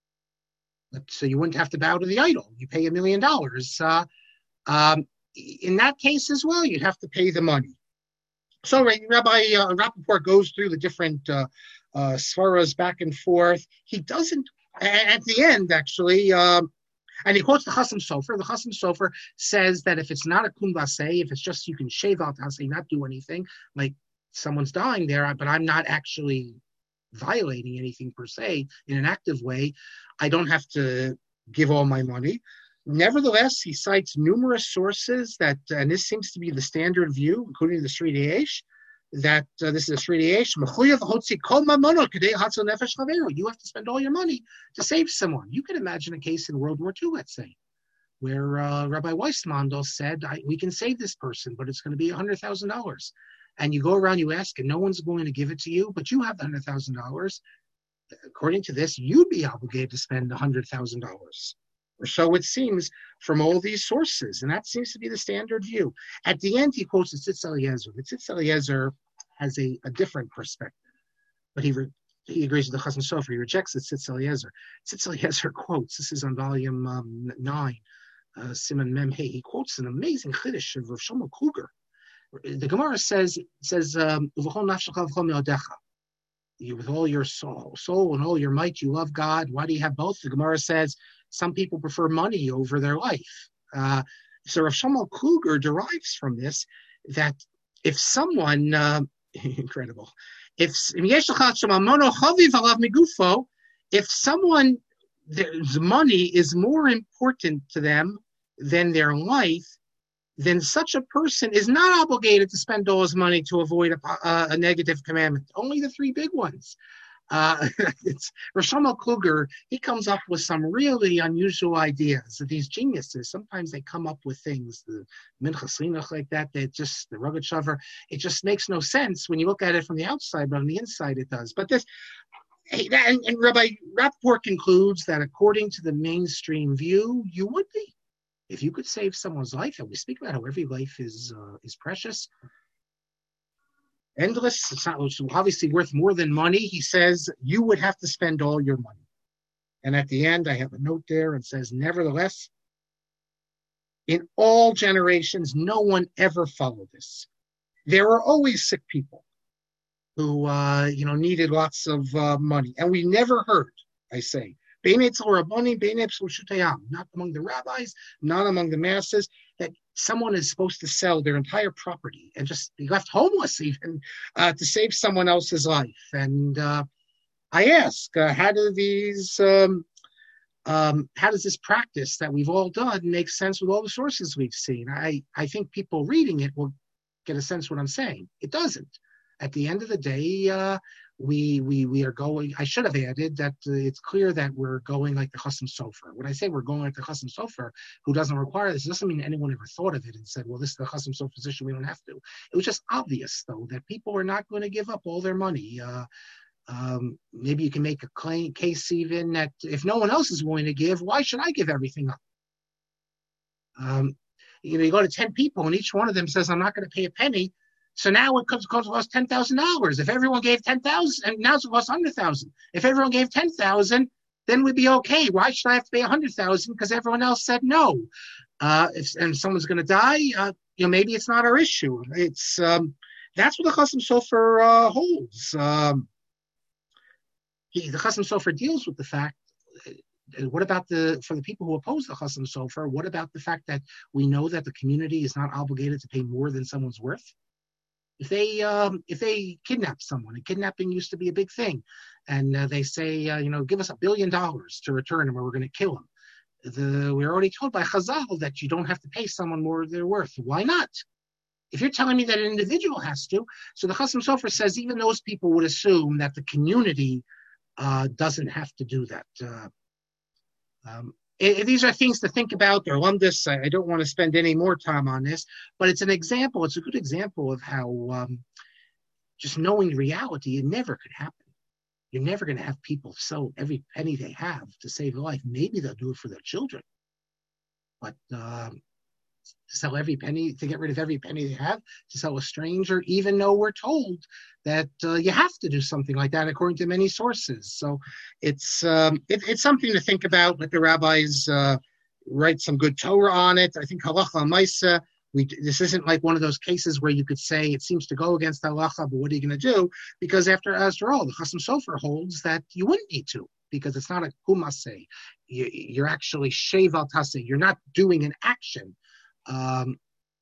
So you wouldn't have to bow to the idol. You pay a million dollars. Uh, um, in that case as well, you'd have to pay the money. So right, Rabbi uh, Rappaport goes through the different uh, uh, svaras back and forth. He doesn't, at the end, actually, um, and he quotes the Chasam Sofer. The Chasam Sofer says that if it's not a kum vaseh, if it's just you can shave out haseh, not do anything, like someone's dying there, but I'm not actually violating anything per se in an active way, I don't have to give all my money. Nevertheless, he cites numerous sources that, and this seems to be the standard view, including the Sri Yesh, that uh, this is a Sri Yesh, you have to spend all your money to save someone. You can imagine a case in World War Two, let's say, where uh, Rabbi Weissmandel said, I, we can save this person, but it's going to be one hundred thousand dollars. And you go around, you ask, and no one's going to give it to you, but you have the one hundred thousand dollars. According to this, you'd be obligated to spend one hundred thousand dollars. Or so it seems from all these sources, and that seems to be the standard view. At the end, he quotes the Tzitz Eliezer. The Tzitz Eliezer has a, a different perspective, but he re, he agrees with the Chasam Sofer. He rejects the Tzitz Eliezer. Tzitz Eliezer quotes, this is on volume um, nine, uh, Siman Mem Hey. He quotes an amazing chiddush of Rav Shlomo Kluger. The Gemara says, says um, you, with all your soul, soul and all your might, you love God. Why do you have both? The Gemara says some people prefer money over their life. Uh, so Rav Shlomo Kluger derives from this that if someone, uh, incredible, if if someone, there's money is more important to them than their life, then such a person is not obligated to spend all his money to avoid a, a, a negative commandment. Only the three big ones. Uh, it's Rosh Shlomo Kluger. He comes up with some really unusual ideas. These geniuses, sometimes they come up with things, the Minchas Chinuch like that. They just the rugged shover. It just makes no sense when you look at it from the outside, but on the inside it does. But this, and, and Rabbi Rappaport concludes that according to the mainstream view, you would be. If you could save someone's life, and we speak about how every life is uh, is precious, endless, it's not it's obviously worth more than money, he says, you would have to spend all your money. And at the end, I have a note there and says, nevertheless, in all generations, no one ever followed this. There were always sick people who, uh, you know, needed lots of uh, money. And we never heard, I say, not among the rabbis, not among the masses, that someone is supposed to sell their entire property and just be left homeless even uh, to save someone else's life. And uh, I ask, uh, how do these, um, um, how does this practice that we've all done make sense with all the sources we've seen? I, I think people reading it will get a sense of what I'm saying. It doesn't. At the end of the day, uh, we we we are going. I should have added that uh, it's clear that we're going like the Chasam Sofer. When I say we're going like the Chasam Sofer, who doesn't require this, it doesn't mean anyone ever thought of it and said, "Well, this is the Chasam Sofer position. We don't have to." It was just obvious, though, that people are not going to give up all their money. Uh, um, maybe you can make a claim, case even that if no one else is willing to give, why should I give everything up? Um, you know, you go to ten people and each one of them says, "I'm not going to pay a penny." So now it comes, comes to cost ten thousand dollars. If everyone gave ten thousand dollars, and now it's cost one hundred thousand dollars. If everyone gave ten thousand dollars, then we'd be okay. Why should I have to pay one hundred thousand dollars? Because everyone else said no. Uh, if and someone's going to die, uh, you know, maybe it's not our issue. It's um, that's what the Chasam Sofer uh, holds. Um, he, the Chasam Sofer deals with the fact. Uh, what about the for the people who oppose the Chasam Sofer? What about the fact that we know that the community is not obligated to pay more than someone's worth? If they um, if they kidnap someone, and kidnapping used to be a big thing, and uh, they say, uh, you know, give us a billion dollars to return him, or we're going to kill him. The, we're already told by Chazal that you don't have to pay someone more than they're worth. Why not? If you're telling me that an individual has to, so the Chasam Sofer says even those people would assume that the community uh, doesn't have to do that. Uh, um, It, these are things to think about. They're lumdus. I, I don't want to spend any more time on this, but it's an example. It's a good example of how um, just knowing reality, it never could happen. You're never going to have people sell every penny they have to save a life. Maybe they'll do it for their children, but um, to sell every penny, to get rid of every penny they have, to sell a stranger, even though we're told that uh, you have to do something like that according to many sources. So it's um, it, it's something to think about. Let the rabbis uh, write some good Torah on it. I think halacha maisa. We this isn't like one of those cases where you could say it seems to go against halacha, but what are you going to do? Because after after all, the Chasam Sofer holds that you wouldn't need to, because it's not a kumase. You, you're actually sheval tase. You're not doing an action. Um,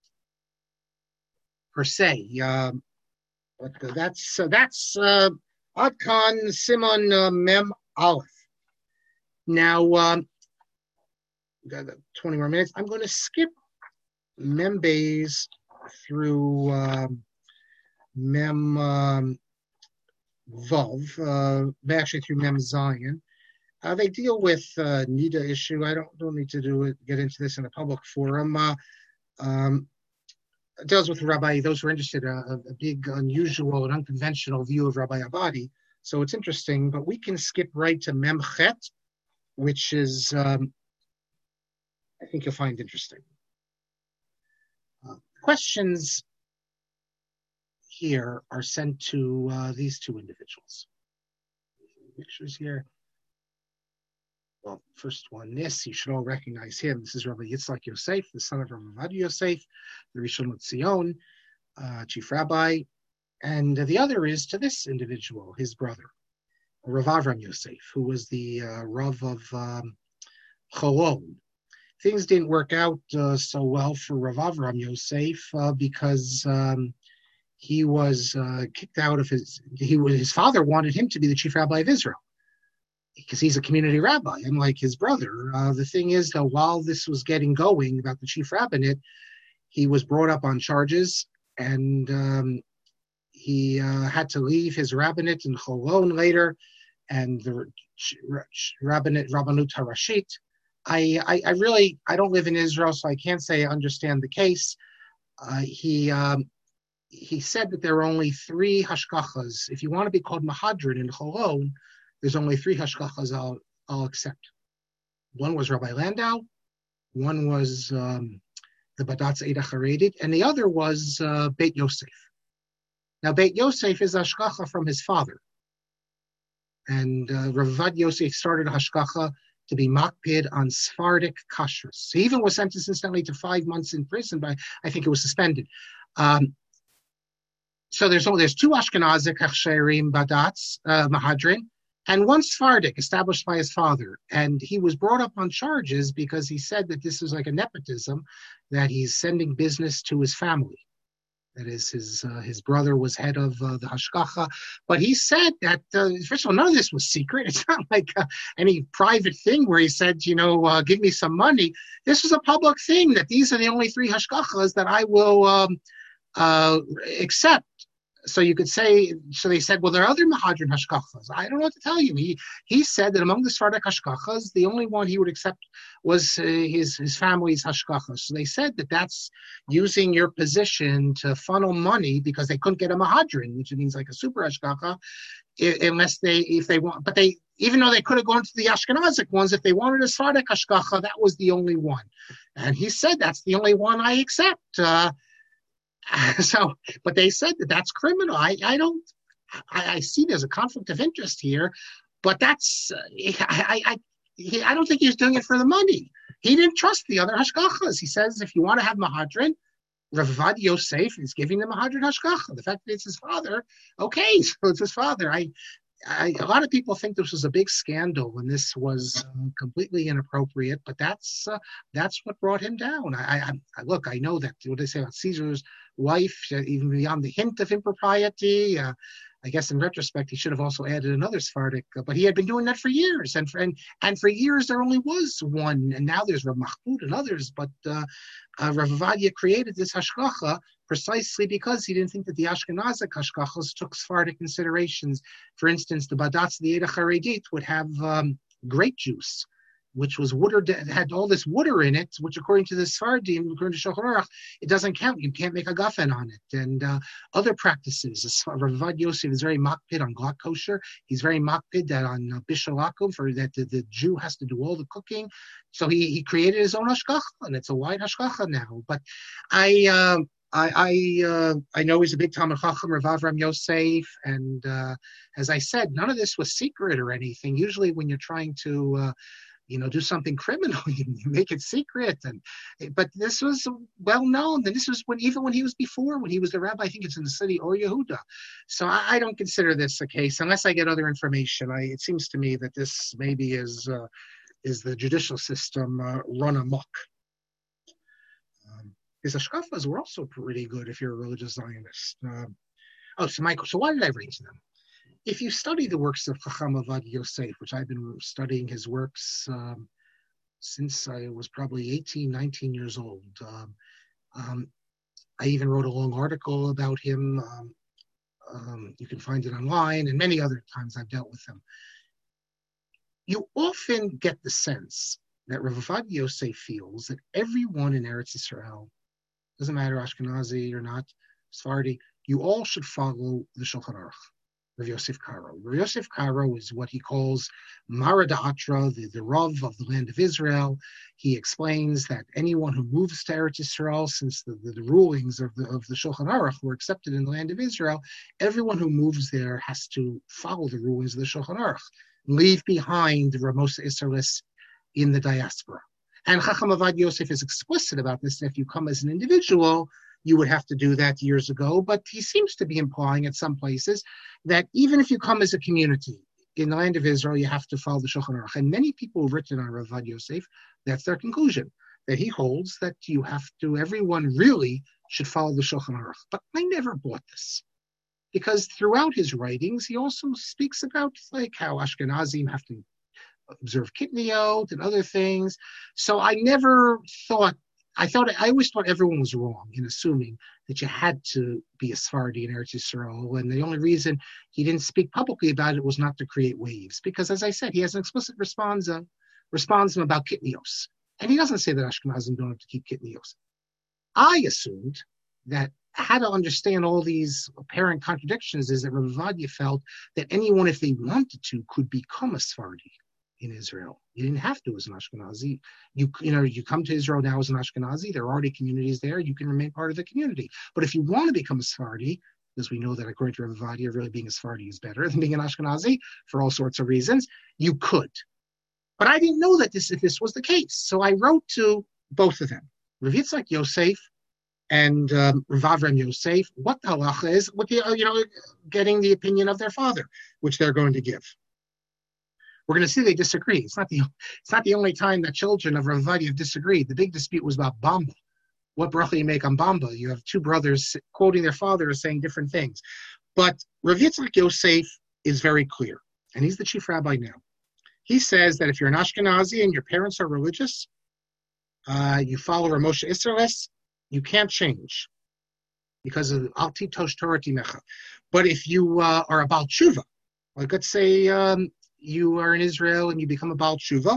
per se, um, but uh, that's so uh, that's uh, Adkan Simon uh, Mem Aleph. Now, um, got twenty more minutes. I'm going to skip Mem Bays through um, Mem um, Vav, uh, actually through Mem Zion. Uh, they deal with uh, Nida issue. I don't don't need to do it, get into this in a public forum. Uh, um, it deals with Rabbi, those who are interested, uh, a, a big, unusual, and unconventional view of Rabbi Abadi. So it's interesting, but we can skip right to Mem Chet, which is, um, I think you'll find interesting. Uh, questions here are sent to uh, these two individuals. Pictures here. Well, first one, this, you should all recognize him. This is Rabbi Yitzhak Yosef, the son of Rabbi Avad Yosef, the Rishon LeZion, uh, chief rabbi. And uh, the other is to this individual, his brother, Rav Avram Yosef, who was the uh, Rav of um, Cholon. Things didn't work out uh, so well for Rav Avram Yosef uh, because um, he was uh, kicked out of his, he was, his father wanted him to be the chief rabbi of Israel. because he's a community rabbi, unlike his brother. Uh, the thing is, though, while this was getting going about the chief rabbinate, he was brought up on charges, and um, he uh, had to leave his rabbinate in Cholon later, and the rabbinate Rabbanut Harashit. I, I, I really, I don't live in Israel, so I can't say I understand the case. Uh, he um, he said that there are only three hashkachas. If you want to be called Mahadran in Cholon, there's only three hashkachas I'll, I'll accept. One was Rabbi Landau, one was um, the Badatz Eida Haredit, and the other was uh, Beit Yosef. Now, Beit Yosef is hashkacha from his father. And uh, Rav Avad Yosef started hashkacha to be makpid on Sephardic kashrus. He even was sentenced instantly to five months in prison, but I think it was suspended. Um, so there's only there's two Ashkenazic hachsherim badatz uh, mahadrin, and one Sephardic established by his father. And he was brought up on charges because he said that this was like a nepotism, that he's sending business to his family. That is, his uh, his brother was head of uh, the hashkacha, but he said that uh, first of all, none of this was secret. It's not like uh, any private thing where he said, you know, uh, give me some money. This was a public thing, that these are the only three hashkachas that I will um, uh, accept. So you could say, so they said, well, there are other Mahadran hashkachas. I don't know what to tell you. He he said that among the Sephardic hashkachas, the only one he would accept was uh, his his family's hashkachas. So they said that that's using your position to funnel money because they couldn't get a Mahadran, which means like a super hashkacha, unless they, if they want, but they, even though they could have gone to the Ashkenazic ones, if they wanted a Sephardic hashkacha, that was the only one. And he said, that's the only one I accept. Uh, So, but they said that that's criminal. I, I don't, I, I see there's a conflict of interest here, but that's, uh, I, I, he, I don't think he was doing it for the money. He didn't trust the other hashkachas. He says, if you want to have Mahadran, Rav Avad Yosef is giving the Mahadran hashkacha. The fact that it's his father, okay, so it's his father. I, I, a lot of people think this was a big scandal and this was uh, completely inappropriate, but that's uh, that's what brought him down. I, I, I look, I know that what they say about Caesar's wife, uh, even beyond the hint of impropriety. Uh, I guess in retrospect, he should have also added another Sephardic, uh, but he had been doing that for years, and for and, and for years there only was one, and now there's Rav Mahmoud and others. But uh, uh, Rav Avadia created this hashkacha precisely because he didn't think that the Ashkenazic hashkachas took Sephardic considerations. For instance, the Badatz, the Eida Haredit, would have um, grape juice, which was water, had all this water in it, which according to the Sephardim, according to Shulchan Aruch, it doesn't count. You can't make a gafen on it. And uh, other practices, Rav Avad Yosef is very makpid on glot kosher. He's very makpid that on uh, bishul akum, for that the, the Jew has to do all the cooking. So he, he created his own hashkacha, and it's a wide hashkacha now. But I... Um, I I, uh, I know he's a big Talmid Chacham, Rav Avram Yosef, and uh, as I said, none of this was secret or anything. Usually when you're trying to, uh, you know, do something criminal, you make it secret. And but this was well known, and this was when even when he was before, when he was the rabbi, I think it's in the city Or Yehuda. So I, I don't consider this a case unless I get other information. I, it seems to me that this maybe is uh, is the judicial system uh, run amok. Um, His hashkafas were also pretty good if you're a religious Zionist. Um, oh, so Michael, so why did I raise them? If you study the works of Chacham Avad Yosef, which I've been studying his works um, since I was probably eighteen, nineteen years old. Um, um, I even wrote a long article about him. Um, um, you can find it online, and many other times I've dealt with him. You often get the sense that Rav Avad Yosef feels that everyone in Eretz Yisrael, doesn't matter Ashkenazi or not, Sephardi, you all should follow the Shulchan Aruch, Rav Yosef Karo. Rav Yosef Karo is what he calls Mara Da'atra, the, the Rav of the land of Israel. He explains that anyone who moves to Eretz Yisrael, since the, the, the rulings of the, of the Shulchan Aruch were accepted in the land of Israel, everyone who moves there has to follow the rulings of the Shulchan Aruch, leave behind the Ramos Israelis in the diaspora. And Chacham Avad Yosef is explicit about this. If you come as an individual, you would have to do that years ago. But he seems to be implying at some places that even if you come as a community in the land of Israel, you have to follow the Shulchan Aruch. And many people have written on Rav Avad Yosef, that's their conclusion, that he holds that you have to, everyone really should follow the Shulchan Aruch. But I never bought this, because throughout his writings, he also speaks about like how Ashkenazim have to observe Kitniot and other things. So I never thought, I thought, I always thought everyone was wrong in assuming that you had to be a Sephardi in Eretz Yisrael. And the only reason he didn't speak publicly about it was not to create waves. Because as I said, he has an explicit responsa, response about Kitnios. And he doesn't say that Ashkenazim don't have to keep Kitnios. I assumed that how to understand all these apparent contradictions is that Rav Ovadia felt that anyone, if they wanted to, could become a Sephardi in Israel. You didn't have to as an Ashkenazi. You, you know, you come to Israel now as an Ashkenazi, there are already communities there, you can remain part of the community. But if you want to become a Sephardi, because we know that according to Rav Ovadia, really being a Sephardi is better than being an Ashkenazi for all sorts of reasons, you could. But I didn't know that this, if this was the case. So I wrote to both of them, Rav Yitzchak Yosef and um, Rav Avram Yosef, what the halacha is, what the, you know, getting the opinion of their father, which they're going to give. We're going to see they disagree. It's not the it's not the only time that children of Rav Ovadia have disagreed. The big dispute was about Bamba. What bracha you make on Bamba? You have two brothers quoting their father as saying different things. But Rav Yitzchak Yosef is very clear, and he's the chief rabbi now. He says that if you're an Ashkenazi and your parents are religious, uh, you follow Rav Moshe Isserles, you can't change because of Al Titosh Torah Timecha. But if you uh, are a Baal Tshuva, like let's say um, you are in Israel and you become a Baal Tshuva,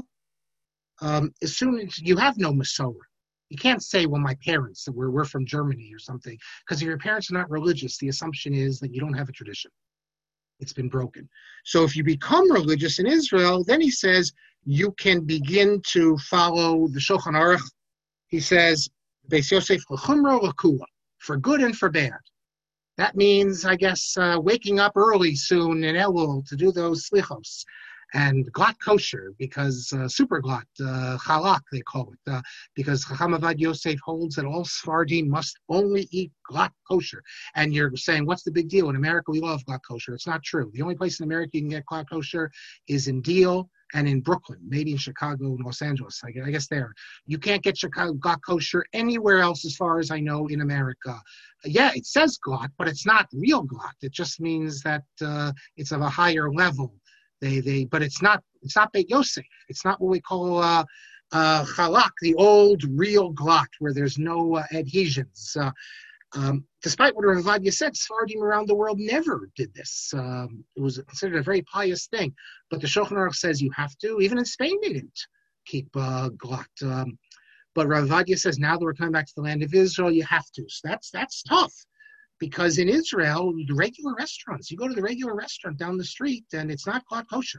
um, as soon as you have no Masorah, you can't say, well, my parents, that we're, we're from Germany or something, because if your parents are not religious, the assumption is that you don't have a tradition. It's been broken. So if you become religious in Israel, then he says you can begin to follow the Shulchan Aruch. He says, Beis Yosef l'chumra l'kula, for good and for bad. That means, I guess, uh, waking up early soon in Elul to do those slichos, and glat kosher, because uh, super glat, uh, chalak they call it, uh, because Chacham Avad Yosef holds that all Sephardim must only eat glat kosher. And you're saying, what's the big deal? In America, we love glat kosher. It's not true. The only place in America you can get glat kosher is in Deal and in Brooklyn, maybe in Chicago and Los Angeles. I guess, I guess there. You can't get Chicago glat kosher anywhere else, as far as I know, in America. Yeah, it says glat, but it's not real glat. It just means that uh, it's of a higher level. They, they, but it's not, it's not Beit Yosef. It's not what we call uh, uh, chalak, the old real glat, where there's no uh, adhesions. Uh, um, despite what Rav Ovadia said, Sephardim around the world never did this. Um, it was considered a very pious thing. But the Shulchan Aruch says you have to. Even in Spain, they didn't keep uh, glat. Um, but Rav Ovadia says now that we're coming back to the land of Israel, you have to. So that's that's tough. Because in Israel, the regular restaurants, you go to the regular restaurant down the street and it's not glat kosher.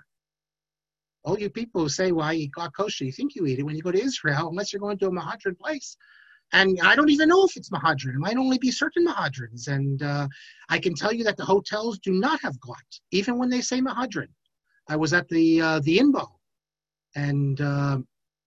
All you people who say, well, I eat glat kosher, you think you eat it when you go to Israel, unless you're going to a Mahadran place. And I don't even know if it's Mahadran. It might only be certain Mahadrins. And uh, I can tell you that the hotels do not have glat, even when they say Mahadran. I was at the uh, the Inbal, and uh,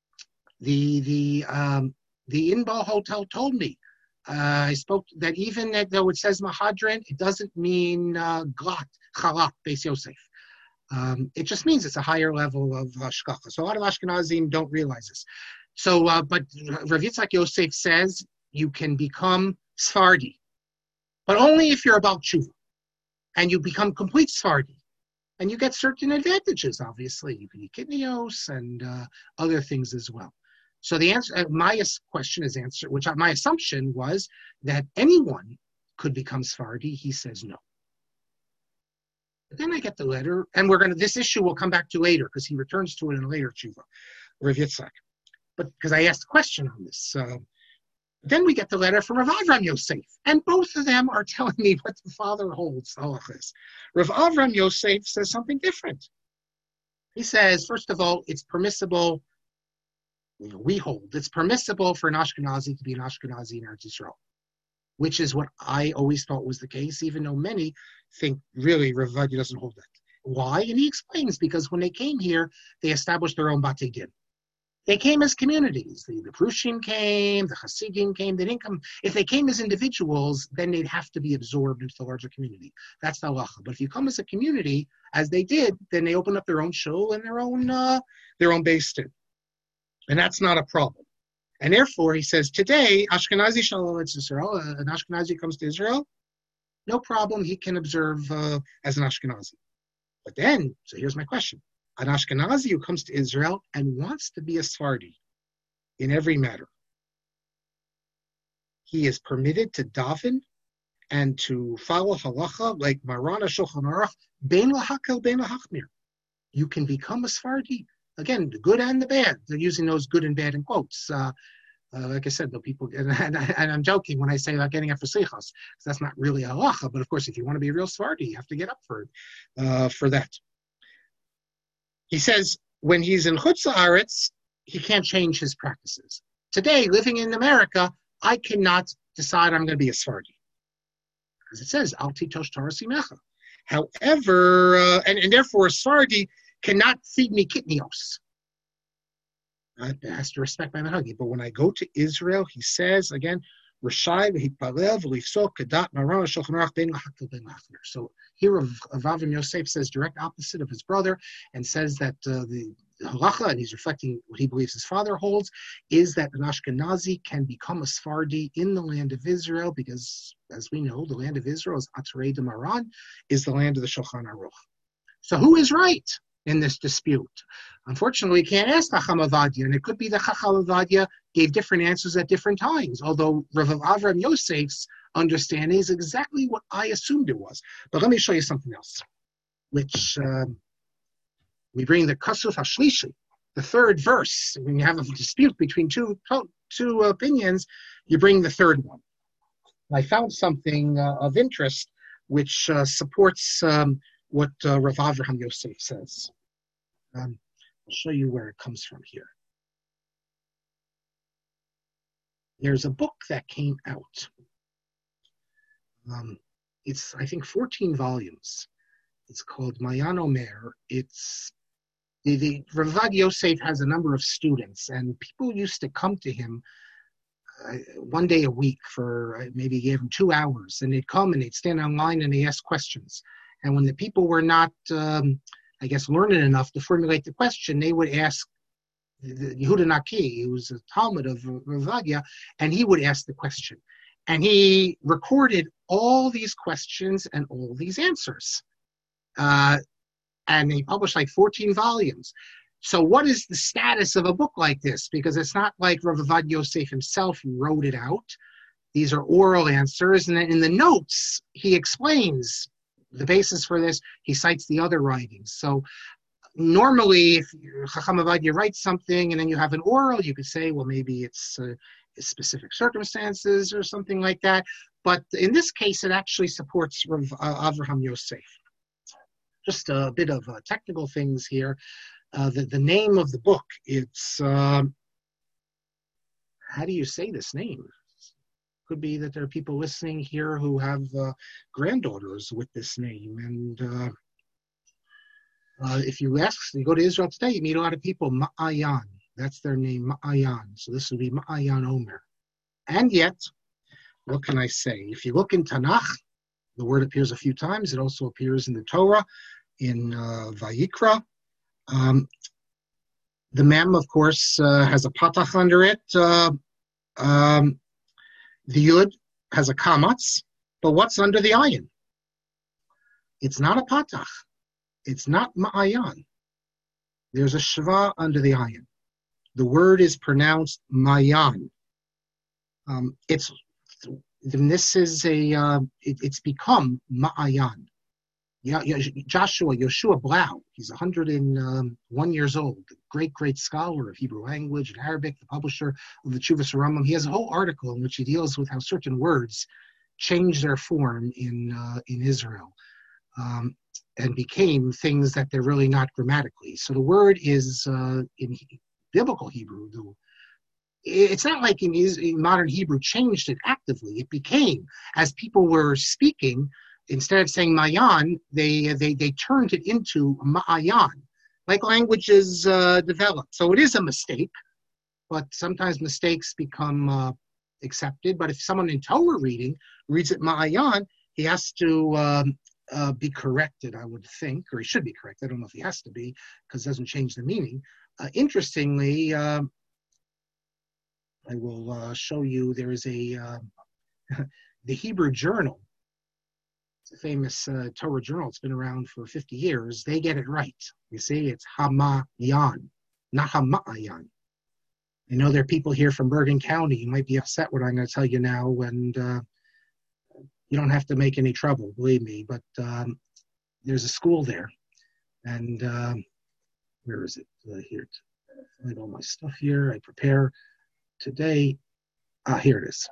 the the um, the Inbal hotel told me, Uh, I spoke that even though it says Mahadran, it doesn't mean uh, glat, chalak, Beis Yosef. Um, it just means it's a higher level of hashkacha. So a lot of Ashkenazim don't realize this. So, uh, but Rav Yitzchak Yosef says you can become Sephardi, but only if you're about tshuva, and you become complete Sephardi, and you get certain advantages. Obviously, you can eat kitnios and uh, other things as well. So the answer, uh, my question is answered, which I, my assumption was that anyone could become Sephardi. He says no. But then I get the letter, and we're going to, this issue we'll come back to later, because he returns to it in a later tshuva, Rav Yitzchak. But because I asked a question on this. Uh, then we get the letter from Rav Avram Yosef, and both of them are telling me what the father holds, halachas. Rav Avram Yosef says something different. He says, first of all, it's permissible, you know, we hold, it's permissible for an Ashkenazi to be an Ashkenazi in Eretz Yisrael, which is what I always thought was the case, even though many think really Rav Ovadia doesn't hold that. Why? And he explains, because when they came here, they established their own Batei Din. They came as communities. The, the Prushim came, the Hasidim came. They didn't come. If they came as individuals, then they'd have to be absorbed into the larger community. That's the halacha. But if you come as a community, as they did, then they open up their own shul and their own uh, their own base din. And that's not a problem. And therefore, he says, today, Ashkenazi Shalom Israel, an Ashkenazi comes to Israel, no problem, he can observe uh, as an Ashkenazi. But then, so here's my question. an Ashkenazi who comes to Israel and wants to be a Sephardi in every matter, he is permitted to daven and to follow halacha like Marana Shulchan Aruch, bein lahakel, bein lahachmir. You can become a Sephardi. Again, the good and the bad. They're using those good and bad in quotes. Uh, uh, like I said, the people, and, and, and I'm joking when I say about getting up for slichos, because that's not really halacha. But of course, if you want to be a real Sephardi, you have to get up for uh, for that. He says when he's in Chutz La'aretz, he can't change his practices. Today, living in America, I cannot decide I'm going to be a Sephardi. As it says, Al titosh Torah simecha. However, uh, and, and therefore a Sephardi cannot feed me kitnios. I has to respect my minhagi. But when I go to Israel, he says, again, Rashai v'hipalel v'lifsok kadat maran shulchan aruch bein lahakel bein lachmir. So here Rav Avram Yosef says direct opposite of his brother and says that uh, the halacha, and he's reflecting what he believes his father holds, is that an Ashkenazi can become a Sephardi in the land of Israel because, as we know, the land of Israel is Atzrei de Maran, is the land of the Shulchan Aruch. So who is right in this dispute? Unfortunately, we can't ask Chacham Avadia, and it could be that Chacham Avadia gave different answers at different times, although Rav Avram Yosef's understanding is exactly what I assumed it was. But let me show you something else, which um, we bring the Kasuf HaShlishi, the third verse. When you have a dispute between two, two opinions, you bring the third one. I found something uh, of interest which uh, supports um, what uh, Rav Avraham Yosef says. Um, I'll show you where it comes from here. There's a book that came out. Um, it's, I think, fourteen volumes. It's called Mayan Omer. It's the, the Rav Yosef has a number of students, and people used to come to him uh, one day a week for uh, maybe he gave them two hours, and they'd come and they'd stand online and they ask questions. And when the people were not, um, I guess, learned enough to formulate the question, they would ask the Yehuda Naki, who was a Talmud of Ravadia, and he would ask the question. And he recorded all these questions and all these answers. Uh, and he published like fourteen volumes. So what is the status of a book like this? Because it's not like Rav Avad Yosef himself wrote it out. These are oral answers. And then in the notes, he explains the basis for this. He cites the other writings. So normally, if Chacham Avad, you write something and then you have an oral, you could say, well, maybe it's uh, specific circumstances or something like that. But in this case, it actually supports Rav uh, Avraham Yosef. Just a bit of uh, technical things here. Uh, the, the name of the book, it's, um, how do you say this name? Could be that there are people listening here who have uh, granddaughters with this name. And uh, uh, if you ask, you go to Israel today, you meet a lot of people, Ma'ayan. That's their name, Ma'ayan. So this would be Ma'ayan Omer. And yet, what can I say? If you look in Tanakh, the word appears a few times. It also appears in the Torah, in uh, Vayikra. Um, the mem, of course, uh, has a patach under it. Uh, um, the yud has a kamatz, but what's under the ayin? It's not a patach. It's not ma'ayan. There's a shva under the ayin. The word is pronounced mayan. Um, it's this is a uh, it, it's become ma'ayan. Yeah, Joshua, Yoshua Blau, he's one hundred one years old, great, great scholar of Hebrew language and Arabic, the publisher of the Chuvas Rambam. He has a whole article in which he deals with how certain words change their form in uh, in Israel um, and became things that they're really not grammatically. So the word is, uh, in biblical Hebrew, the, it's not like in, in modern Hebrew changed it actively. It became, as people were speaking, instead of saying Mayan, they they they turned it into Ma'ayan, like languages uh, develop. So it is a mistake, but sometimes mistakes become uh, accepted. But if someone in Torah reading reads it Ma'ayan, he has to um, uh, be corrected, I would think, or he should be corrected. I don't know if he has to be, because it doesn't change the meaning. Uh, interestingly, uh, I will uh, show you, there is a, uh, the Hebrew Journal It's a famous uh, Torah journal. It's been around for fifty years. They get it right. You see, it's Hamayan, not Hamayan. I know there are people here from Bergen County. You might be upset what I'm going to tell you now, and uh, you don't have to make any trouble, believe me. But um, there's a school there, and um, where is it? Uh, here, I find all my stuff here. I prepare today. Ah, here it is.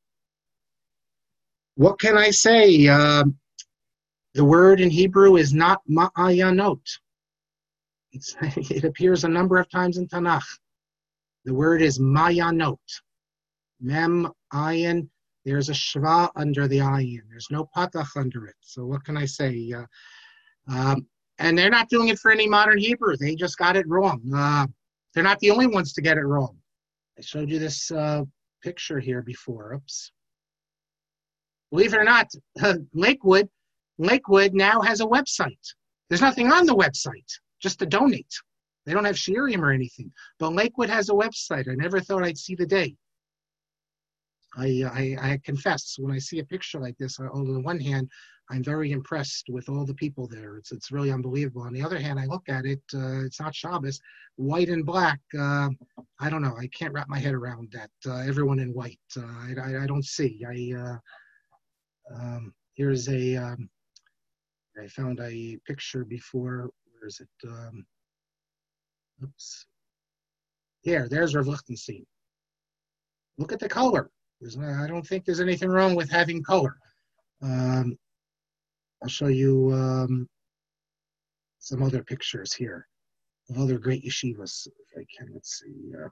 What can I say? Um, the word in Hebrew is not ma'ayanot. It's, it appears a number of times in Tanakh. The word is mayanot. Mem, ayin. There's a shva under the ayin. There's no patach under it. So what can I say? Uh, um, and they're not doing it for any modern Hebrew. They just got it wrong. Uh, they're not the only ones to get it wrong. I showed you this uh, picture here before. Oops. Believe it or not, uh, Lakewood, Lakewood now has a website. There's nothing on the website, just to donate. They don't have shiurim or anything. But Lakewood has a website. I never thought I'd see the day. I, I, I confess, when I see a picture like this, on the one hand, I'm very impressed with all the people there. It's it's really unbelievable. On the other hand, I look at it, uh, it's not Shabbos, white and black. Uh, I don't know. I can't wrap my head around that. Uh, everyone in white. Uh, I, I, I don't see. I uh, um, here's a, um, I found a picture before. Where is it? Um, oops. Here, there's Rav Lichtenstein. Look at the color. There's, I don't think there's anything wrong with having color. Um, I'll show you um, some other pictures here of other great yeshivas, if I can. Let's see. Uh,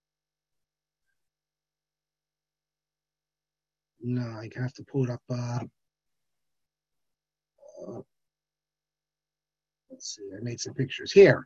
no, I have to pull it up. Uh, uh, let's see. I made some pictures here.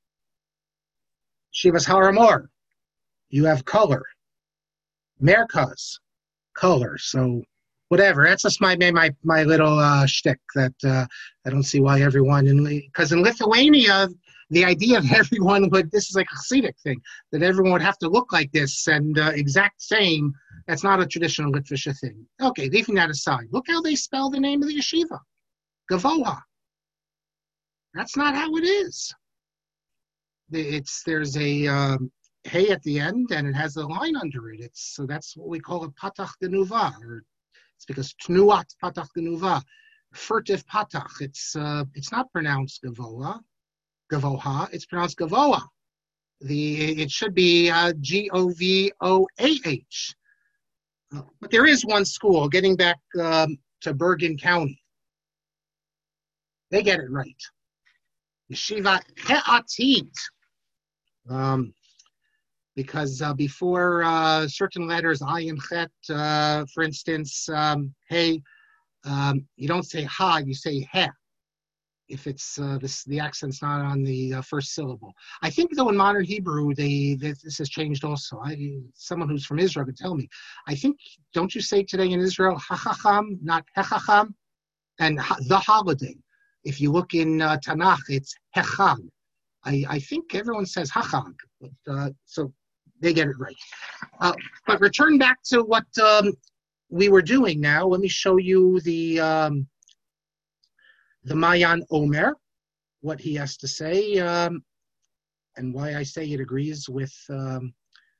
Shivas Har Amor. You have color. Merkaz, color. So whatever. That's just my my my little uh, shtick that uh, I don't see why everyone in because in Lithuania the idea of everyone would this is like a Hasidic thing that everyone would have to look like this and uh, exact same. That's not a traditional Litvisha thing. Okay, leaving that aside, look how they spell the name of the yeshiva, Gavoha. That's not how it is. It's there's a um, hey at the end, and it has a line under it. It's so that's what we call a patach genuva, or it's because tnuat patach genuva, furtive patach. It's uh, it's not pronounced gavoa, gavoha. It's pronounced gavoa. The it should be uh, G O V O A H. Uh, but there is one school. Getting back um, to Bergen County, they get it right. Yeshiva He'atid. Um, because uh, before uh, certain letters, ayin chet, uh, for instance, um, hey, um, you don't say ha, you say he. If it's uh, this, the accent's not on the uh, first syllable. I think though in modern Hebrew, they, they this has changed also. I, someone who's from Israel could tell me. I think don't you say today in Israel hachacham, not hechacham, and ha, the holiday. If you look in uh, Tanakh, it's hechag. I, I think everyone says hachag, but, uh, so they get it right. Uh, but return back to what um, we were doing now. Let me show you the um, the Mayan Omer, what he has to say, um, and why I say it agrees with um,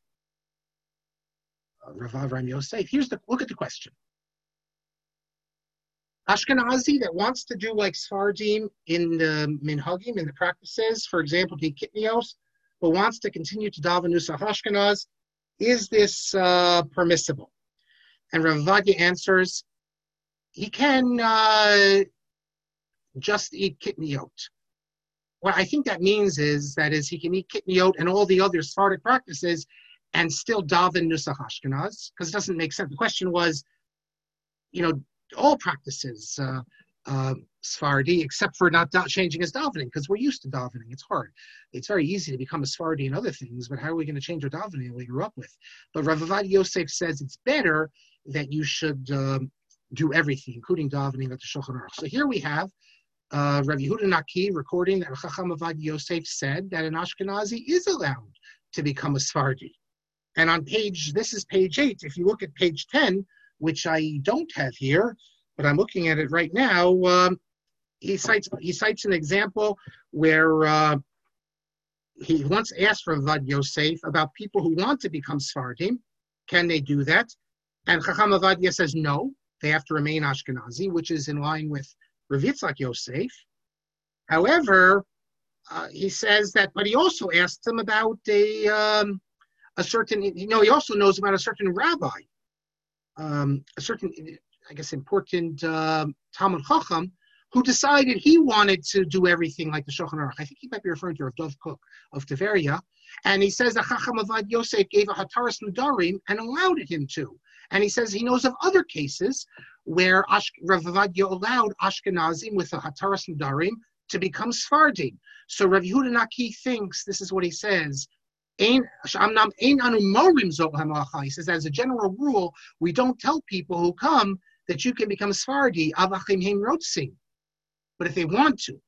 Rav Avraham Yosef. Here's the look at the question. Ashkenazi that wants to do like Sfardim in the minhagim, in the practices, for example, the Kitnios, but wants to continue to daven Nusach Ashkenaz, is this uh, permissible? And Rav Vadia answers, he can uh, just eat Kitniot. What I think that means is that is he can eat Kitniot and all the other Sephardic practices and still daven Nusach Ashkenaz, because it doesn't make sense. The question was, you know, all practices, uh, uh, Sephardi, except for not da- changing his davening, because we're used to davening. It's hard. It's very easy to become a Sephardi in other things, but how are we going to change our davening we grew up with? But Rav Avad Yosef says it's better that you should um, do everything, including davening at the Shulchan Aruch. So here we have uh, Rav Yehuda Naki recording that Chacham Avad Yosef said that an Ashkenazi is allowed to become a Sephardi. And on page, this is page eight. If you look at page ten, which I don't have here, but I'm looking at it right now. Um, he cites he cites an example where uh, he once asked for Avad Yosef about people who want to become Sfardim. Can they do that? And Chacham Avadia says no, they have to remain Ashkenazi, which is in line with Rav Yitzchak Yosef. However, uh, he says that, but he also asked him about a um, a certain, you know, he also knows about a certain rabbi, um, a certain, I guess, important uh, Talmud Chacham, who decided he wanted to do everything like the Shulchan Aruch. I think he might be referring to Rav Dov Cook of Tiveria. And he says that Chacham Avad Yosef gave a Hataras Nudarim and allowed him to. And he says he knows of other cases where Ash- Rav Avadia allowed Ashkenazim with a Hataras Nudarim to become Sfardim. So Rav Yehuda Naki thinks, this is what he says, he says, as a general rule, we don't tell people who come that you can become Sfardi, but if they want to.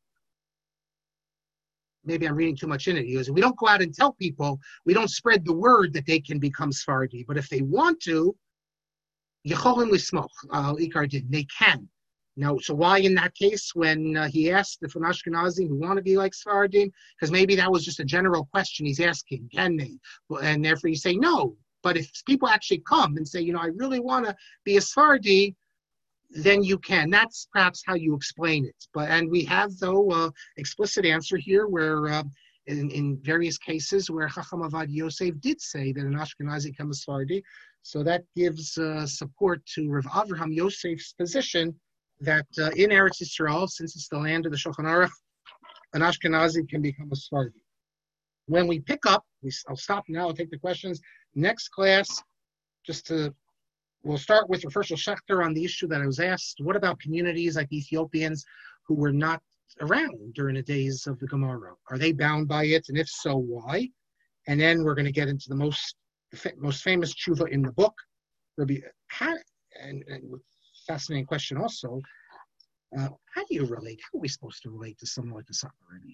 Maybe I'm reading too much in it. He goes, we don't go out and tell people, we don't spread the word that they can become Sfardi, but if they want to, Yecholim Lismoch, Ikar did, they can. Now, so why in that case, when uh, he asked if an Ashkenazi who want to be like Sfardim, because maybe that was just a general question he's asking, can they? And therefore you say no. But if people actually come and say, you know, I really want to be a Sfardi, then you can. That's perhaps how you explain it. But and we have, though, uh, explicit answer here where uh, in, in various cases where Chacham Avad Yosef did say that an Ashkenazi can be Sfardi. So that gives uh, support to Rav Avraham Yosef's position that uh, in Eretz Yisrael, since it's the land of the Shulchan Aruch, an Ashkenazi can become a Sfardi. When we pick up, we, I'll stop now, I'll take the questions. Next class, just to, we'll start with Rav Hershel Schachter on the issue that I was asked. What about communities like Ethiopians who were not around during the days of the Gemara? Are they bound by it? And if so, why? And then we're going to get into the most most famous tshuva in the book. Rabbi, how, and, and with fascinating question also, uh, how do you relate? How are we supposed to relate to someone like the Satmar Rebbe?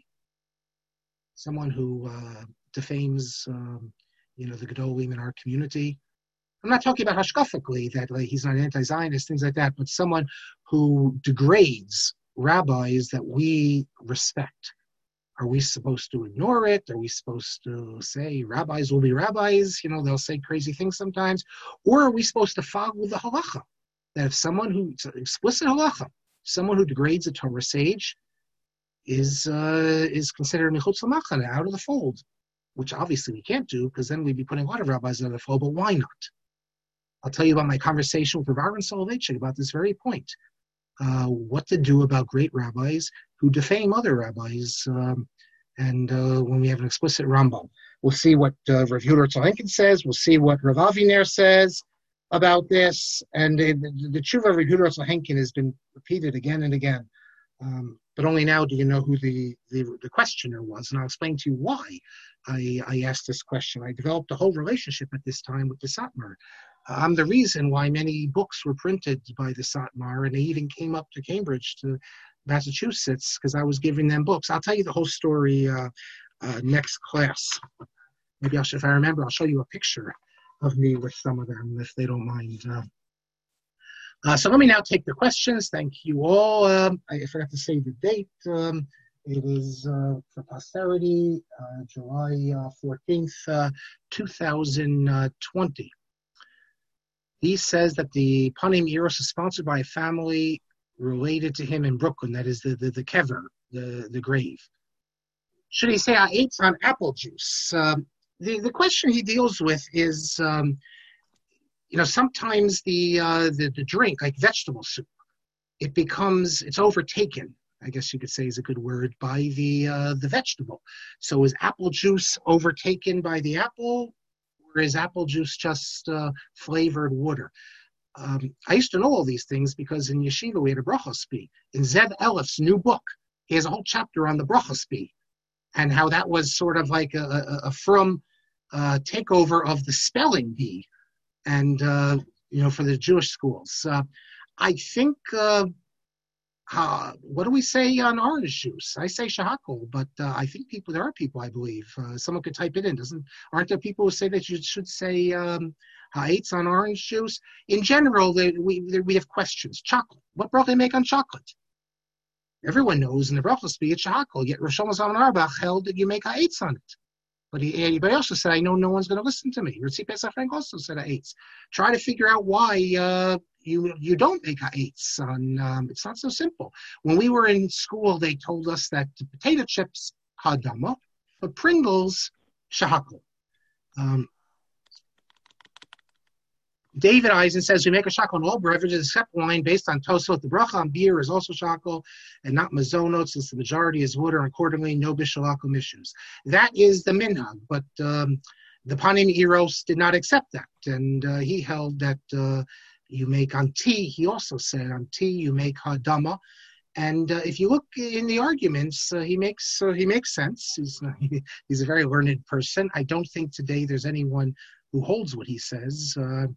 Someone who uh, defames, um, you know, the Gedolim in our community. I'm not talking about hashkafically that like, he's not anti-Zionist, things like that, but someone who degrades rabbis that we respect. Are we supposed to ignore it? Are we supposed to say rabbis will be rabbis? You know, they'll say crazy things sometimes. Or are we supposed to follow the halacha? That if someone who, it's explicit halacha, someone who degrades a Torah sage is uh, is considered mechutz l'machana, out of the fold, which obviously we can't do because then we'd be putting a lot of rabbis out of the fold, but why not? I'll tell you about my conversation with Rav Aaron Soloveitchik about this very point. Uh, what to do about great rabbis who defame other rabbis, um, and uh, when we have an explicit Rambam. We'll see what uh, Rav Yehuda Tzalhenkin says, we'll see what Rav Aviner says about this, and the, the, the tshuva of Rav Yehuda Tzalhenkin has been repeated again and again, um, but only now do you know who the, the, the questioner was, and I'll explain to you why I, I asked this question. I developed a whole relationship at this time with the Satmar. I'm the reason why many books were printed by the Satmar, and they even came up to Cambridge, to Massachusetts, because I was giving them books. I'll tell you the whole story uh, uh, next class. Maybe I'll, if I remember, I'll show you a picture of me with some of them, if they don't mind. Uh, uh, so let me now take the questions. Thank you all. Um, I forgot to say the date. Um, it is uh, for posterity, uh, July uh, fourteenth, uh, two thousand twenty. He says that the Panim Eros is sponsored by a family related to him in Brooklyn, that is the, the, the kever, the, the grave. Should he say, I ate on apple juice? Um, the, the question he deals with is, um, you know, sometimes the, uh, the the drink, like vegetable soup, it becomes, it's overtaken, I guess you could say is a good word, by the uh, the vegetable. So is apple juice overtaken by the apple? Or is apple juice just uh, flavored water? Um, I used to know all these things because in yeshiva we had a brachospi. In Zev Elif's new book, he has a whole chapter on the brachospi and how that was sort of like a, a, a from uh, takeover of the spelling bee, and uh, you know, for the Jewish schools. Uh, I think uh, Uh, what do we say on orange juice? I say shahakol, but uh, I think people there are people I believe uh, someone could type it in. Doesn't aren't there people who say that you should say um, ha'etz on orange juice? In general, they, we they, we have questions. Chocolate. What bracha they make on chocolate? Everyone knows in the bracha speak it's shahakol. Yet Rosh Hashanah Arbach held that you make ha'etz on it. But he, anybody also said, I know no one's going to listen to me. Ritzi Pesach Frank also said ha'etz. Try to figure out why uh, you you don't make ha'etz. On um, it's not so simple. When we were in school, they told us that the potato chips hadama, but Pringles shahakol. Um, David Eisen says we make a shakol on all beverages except wine based on tosot. The bracha on beer is also shakol and not mazonot, since the majority is water, and accordingly no bishalakum issues. That is the minhag, but um, the Panim Eros did not accept that, and uh, he held that uh, you make on tea. He also said on tea you make hadama, and uh, if you look in the arguments, uh, he makes uh, he makes sense. He's uh, he's a very learned person. I don't think today there's anyone who holds what he says. Uh,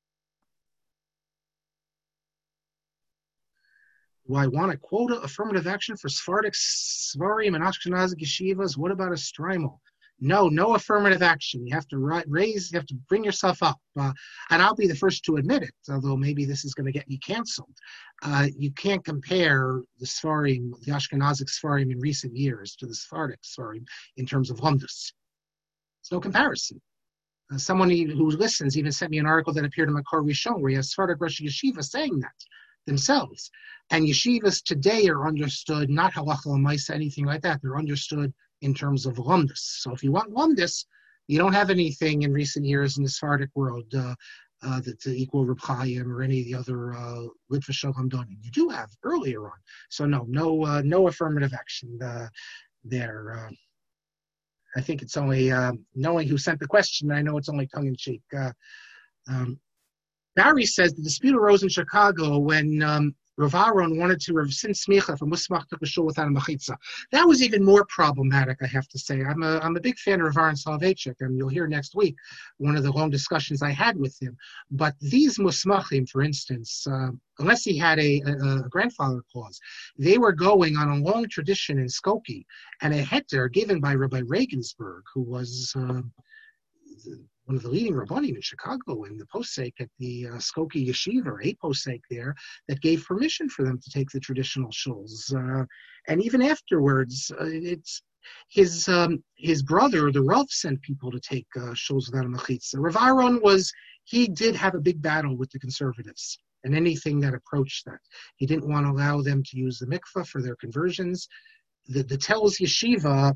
Well, I want a quota affirmative action for Sephardic Svarim and Ashkenazic yeshivas. What about a Strymel? No, no affirmative action. You have to raise, you have to bring yourself up. Uh, and I'll be the first to admit it, although maybe this is going to get me canceled. Uh, you can't compare the Svarim, the Ashkenazic Svarim in recent years to the Sephardic Svarim in terms of Lumdus. There's no comparison. Uh, someone who listens even sent me an article that appeared in Makor Rishon where he has Sephardic Rosh Yeshiva saying that themselves. And yeshivas today are understood, not halacha l'maisa, anything like that. They're understood in terms of lumdus. So if you want lumdus, you don't have anything in recent years in the Sephardic world uh, uh, that's equal Reb Chaim or any of the other uh, Litva Hamdonim. You do have earlier on. So no, no, uh, no affirmative action uh, there. Uh, I think it's only uh, knowing who sent the question. I know it's only tongue in cheek. Uh, um, Barry says the dispute arose in Chicago when um, Rav Aaron wanted to rescind smicha from Musmach to Kashul without a machitza. That was even more problematic, I have to say. I'm a I'm a big fan of Rav Aaron Soloveitchik, and you'll hear next week one of the long discussions I had with him. But these Musmachim, for instance, uh, unless he had a, a, a grandfather clause, they were going on a long tradition in Skokie, and a heter given by Rabbi Regensburg, who was uh, one of the leading rabbanim in Chicago, and the posek at the uh, Skokie Yeshiva, a posek there, that gave permission for them to take the traditional shuls. Uh, and even afterwards, uh, it's his um, his brother, the Rav, sent people to take uh, shuls without a mechitza. Rav Aaron was, he did have a big battle with the conservatives and anything that approached that. He didn't want to allow them to use the mikveh for their conversions. The, the Telz Yeshiva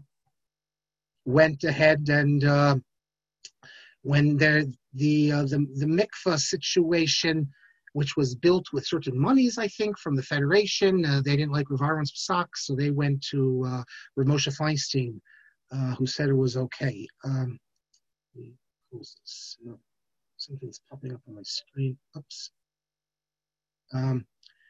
went ahead and uh, when the the, uh, the the mikvah situation, which was built with certain monies, I think, from the Federation, uh, they didn't like Rav Aaron's psak, so they went to uh, Rav Moshe Feinstein, uh, who said it was okay. Um, close this. No, something's popping up on my screen. Oops. Um,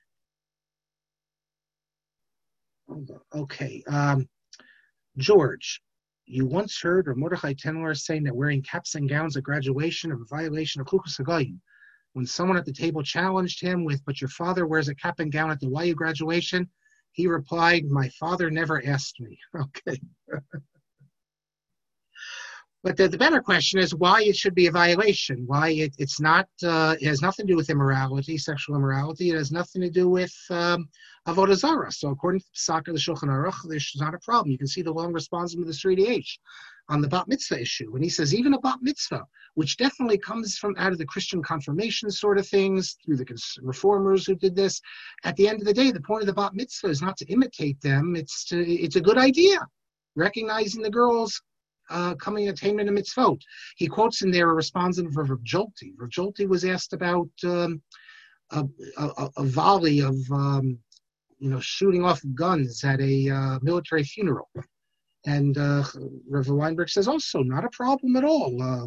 hold on. Okay. Um, George. You once heard Rav Mordechai Tenler saying that wearing caps and gowns at graduation are a violation of Chukas HaGoyim. When someone at the table challenged him with, but your father wears a cap and gown at the Y U graduation, he replied, my father never asked me. Okay. But the, the better question is why it should be a violation, why it, it's not, uh, it has nothing to do with immorality, sexual immorality. It has nothing to do with um, Avodah Zarah. So according to the Pesach of the Shulchan Aruch, there's not a problem. You can see the long response of the three D H on the bat mitzvah issue. And he says even a bat mitzvah, which definitely comes from out of the Christian confirmation sort of things, through the reformers who did this, at the end of the day, the point of the bat mitzvah is not to imitate them. It's to, it's a good idea, recognizing the girls Uh, coming attainment of mitzvot. He quotes in there a responsive of Rav Jolti. Rav Jolti was asked about um, a, a, a volley of, um, you know, shooting off guns at a uh, military funeral. And uh, Rav Weinberg says also, not a problem at all. Uh,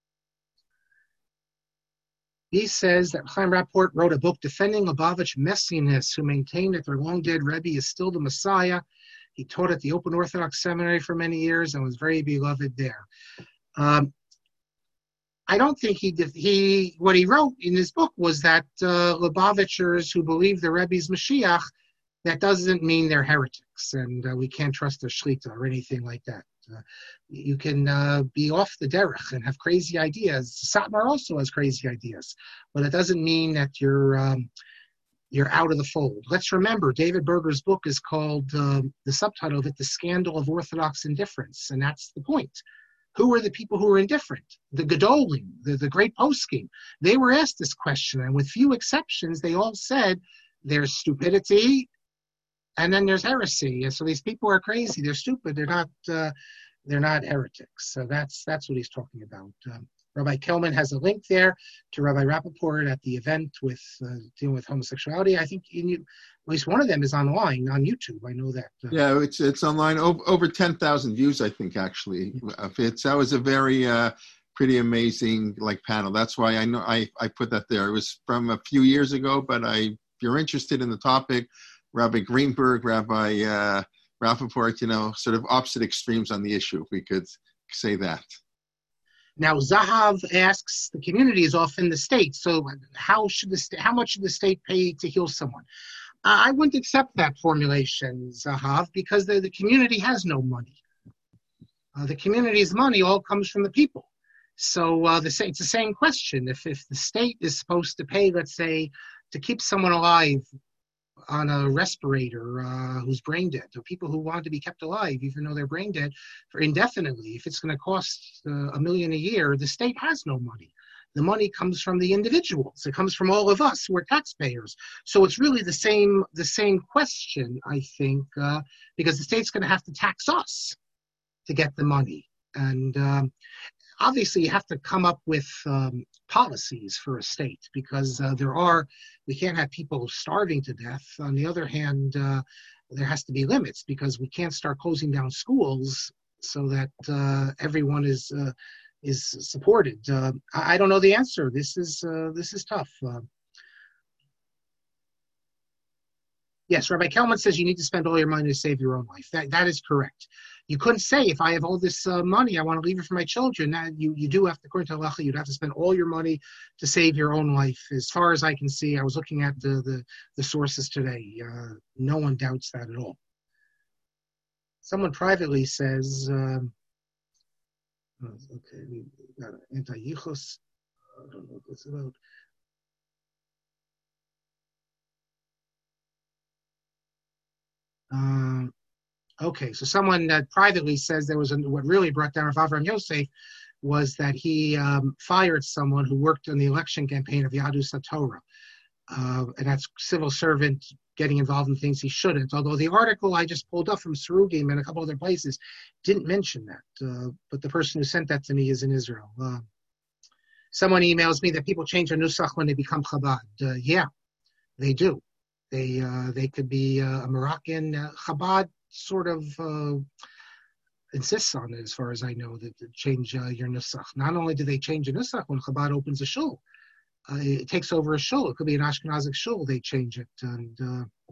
he says that Chaim Rapport wrote a book defending Lubavitch messiness, who maintained that their long-dead Rebbe is still the Messiah. He taught at the Open Orthodox Seminary for many years and was very beloved there. Um, I don't think he did. He what he wrote in his book was that uh, Lubavitchers who believe the Rebbe's Mashiach, that doesn't mean they're heretics, and uh, we can't trust their shlita or anything like that. Uh, you can uh, be off the derech and have crazy ideas. Satmar also has crazy ideas, but it doesn't mean that you're um, you're out of the fold. Let's remember, David Berger's book is called, uh, the subtitle of it, The Scandal of Orthodox Indifference, and that's the point. Who are the people who are indifferent? The Gedolim, the, the great poskim. They were asked this question, and with few exceptions, they all said there's stupidity and then there's heresy. And so these people are crazy. They're stupid. They're not uh, they're not heretics. So that's that's what he's talking about. Um, Rabbi Kelman has a link there to Rabbi Rappaport at the event with uh, dealing with homosexuality. I think in, at least one of them is online on YouTube. I know that. Uh, yeah, it's it's online. Over, over ten thousand views, I think, actually. It's, that was a very uh, pretty amazing like panel. That's why I know I, I put that there. It was from a few years ago, but I, if you're interested in the topic, Rabbi Greenberg, Rabbi uh, Rappaport, you know, sort of opposite extremes on the issue, if we could say that. Now, Zahav asks, the community is often the state, so how should the st- how much should the state pay to heal someone? Uh, I wouldn't accept that formulation, Zahav, because the, the community has no money. Uh, the community's money all comes from the people. So uh, the, it's the same question. If if the state is supposed to pay, let's say, to keep someone alive on a respirator uh, who's brain dead, or people who want to be kept alive even though they're brain dead for indefinitely, if it's going to cost uh, a million a year, the state has no money. The money comes from the individuals. It comes from all of us who are taxpayers. So it's really the same the same question, I think, uh, because the state's going to have to tax us to get the money. And um, obviously, you have to come up with um, policies for a state, because uh, there are, we can't have people starving to death. On the other hand, uh, there has to be limits, because we can't start closing down schools so that uh, everyone is uh, is supported. Uh, I, I don't know the answer. This is uh, this is tough. Uh, yes, Rabbi Kelman says you need to spend all your money to save your own life. That that is correct. You couldn't say, if I have all this uh, money, I want to leave it for my children. Now, you, you do have to, according to halacha, you'd have to spend all your money to save your own life. As far as I can see, I was looking at the, the, the sources today. Uh, no one doubts that at all. Someone privately says, um, okay, we got anti-yichus. I don't know what this is about. Um, Okay, so someone that privately says there was a, what really brought down Rav Avram Yosef was that he um, fired someone who worked on the election campaign of Yadus HaTorah. Uh, and that's civil servant getting involved in things he shouldn't. Although the article I just pulled up from Surugim and a couple other places didn't mention that. Uh, but the person who sent that to me is in Israel. Uh, someone emails me that people change their nusach when they become Chabad. Uh, yeah, they do. They uh, they could be uh, a Moroccan uh, Chabad sort of uh, insists on it, as far as I know, that to change uh, your nusach. Not only do they change a nusach when Chabad opens a shul, uh, it takes over a shul. It could be an Ashkenazic shul. They change it, and uh,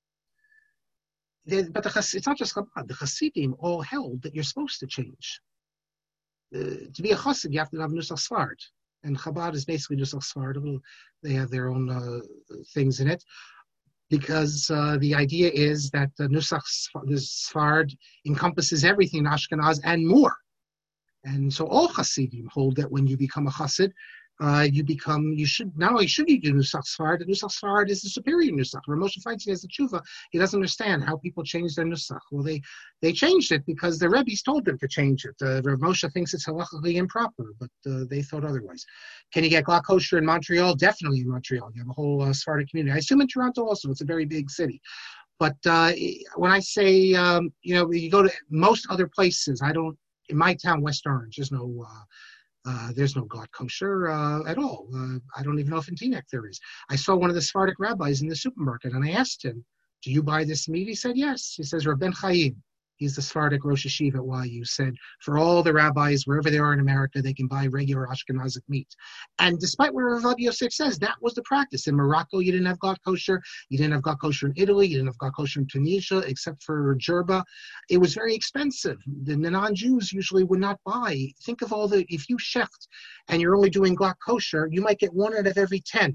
they, but the, it's not just Chabad. The Hasidim all held that you're supposed to change. Uh, to be a Chassid, you have to have nusach Sfard, and Chabad is basically nusach Sfard. They have their own uh, things in it. Because uh, the idea is that the Nusach Sfard encompasses everything in Ashkenaz and more. And so all Hasidim hold that when you become a Chassid, uh, you become, you should, not only should you do Nusach Sfard, the Nusach Sfard is the superior Nusach. Rav Moshe Feinstein has the tshuva. He doesn't understand how people change their Nusach. Well, they, they changed it because the Rebbe's told them to change it. Uh, Rav Moshe thinks it's halachically improper, but uh, they thought otherwise. Can you get Glatt kosher in Montreal? Definitely in Montreal. You have a whole uh, Sephardic community. I assume in Toronto also. It's a very big city. But uh, when I say, um, you know, you go to most other places, I don't, in my town, West Orange, there's no... Uh, Uh, there's no Glatt kosher uh, at all. Uh, I don't even know if in Teaneck there is. I saw one of the Sephardic rabbis in the supermarket, and I asked him, do you buy this meat? He said, yes. He says, Rabben Chaim, he's the Sephardic Rosh Hashiva at Y U, said, for all the rabbis, wherever they are in America, they can buy regular Ashkenazic meat. And despite what Rav Yosef says, that was the practice. In Morocco, you didn't have Glatt kosher. You didn't have Glatt kosher in Italy. You didn't have Glatt kosher in Tunisia, except for Jerba. It was very expensive. The non-Jews usually would not buy. Think of all the, if you shecht and you're only doing Glatt kosher, you might get one out of every ten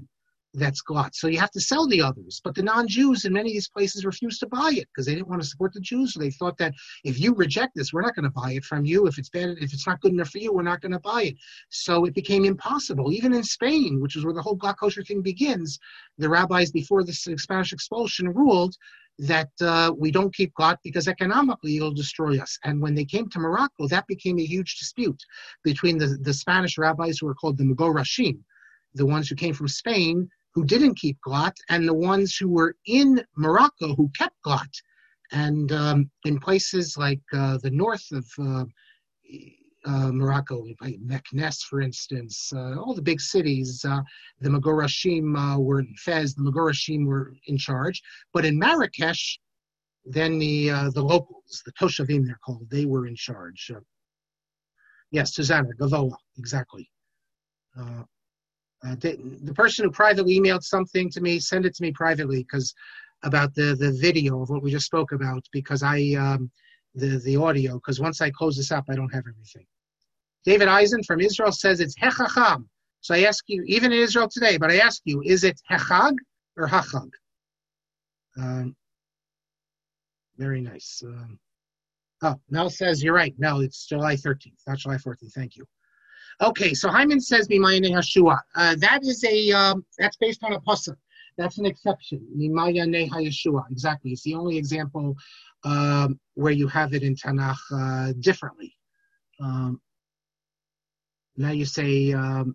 that's glut. So you have to sell the others. But the non-Jews in many of these places refused to buy it because they didn't want to support the Jews. So they thought that if you reject this, we're not going to buy it from you. If it's bad, if it's not good enough for you, we're not going to buy it. So it became impossible. Even in Spain, which is where the whole glut kosher thing begins, the rabbis before the Spanish expulsion ruled that uh, we don't keep glut because economically it'll destroy us. And when they came to Morocco, that became a huge dispute between the, the Spanish rabbis who were called the Mugorashim, the ones who came from Spain, who didn't keep glut, and the ones who were in Morocco who kept glut. And um, in places like uh, the north of uh, uh, Morocco, like Meknes, for instance, uh, all the big cities, uh, the Mugorashim uh, were in Fez, the Mugorashim were in charge. But in Marrakesh, then the uh, the locals, the Toshavim they're called, they were in charge. Uh, yes, Susanna, Gavola, exactly. Uh, Uh, they, the person who privately emailed something to me, send it to me privately because about the, the video of what we just spoke about, because I, um, the, the audio, because once I close this up, I don't have everything. David Eisen from Israel says it's Hechacham. So I ask you, even in Israel today, but I ask you, is it Hechag or Hachag? Um, very nice. Um, oh, Mel says, you're right. No, it's July thirteenth, not July fourteenth. Thank you. Okay, so Hyman says Mimayane Hashua. Uh, that is a um, that's based on a pasuk. That's an exception. Mimayane Hayeshua. Exactly. It's the only example um, where you have it in Tanakh uh, differently. Um, now you say um,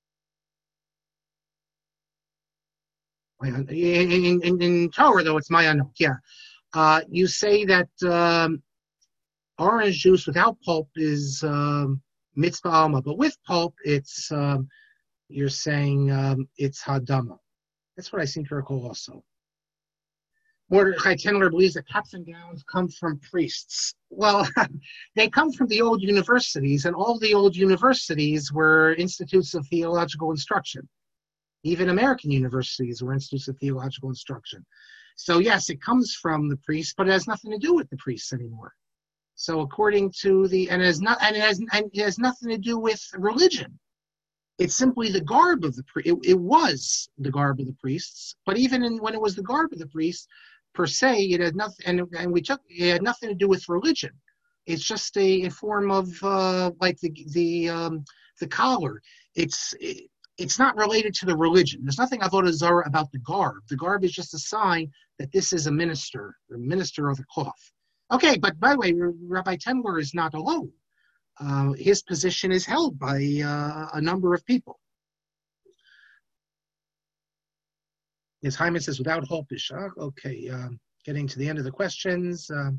in, in, in, in Torah though it's Mayanot. Yeah. Uh, you say that um, orange juice without pulp is. Um, Mitzvah alma, but with pulp, it's um, you're saying um, it's hadama. That's what I seem to recall also. Mordechai Tendler believes that caps and gowns come from priests. Well, they come from the old universities, and all the old universities were institutes of theological instruction. Even American universities were institutes of theological instruction. So yes, it comes from the priests, but it has nothing to do with the priests anymore. So according to the, and it has not, and it has, and it has nothing to do with religion. It's simply the garb of the priest. It, it was the garb of the priests, but even in, when it was the garb of the priests, per se, it had nothing, and, and we took, it had nothing to do with religion. It's just a, a form of uh, like the the um, the collar. It's it, it's not related to the religion. There's nothing avodah zarah about the garb. The garb is just a sign that this is a minister, a minister of the cloth. Okay, but by the way, Rabbi Tendler is not alone. Uh, his position is held by uh, a number of people. As Hyman says, without hope is shock. Okay, um, getting to the end of the questions. Um,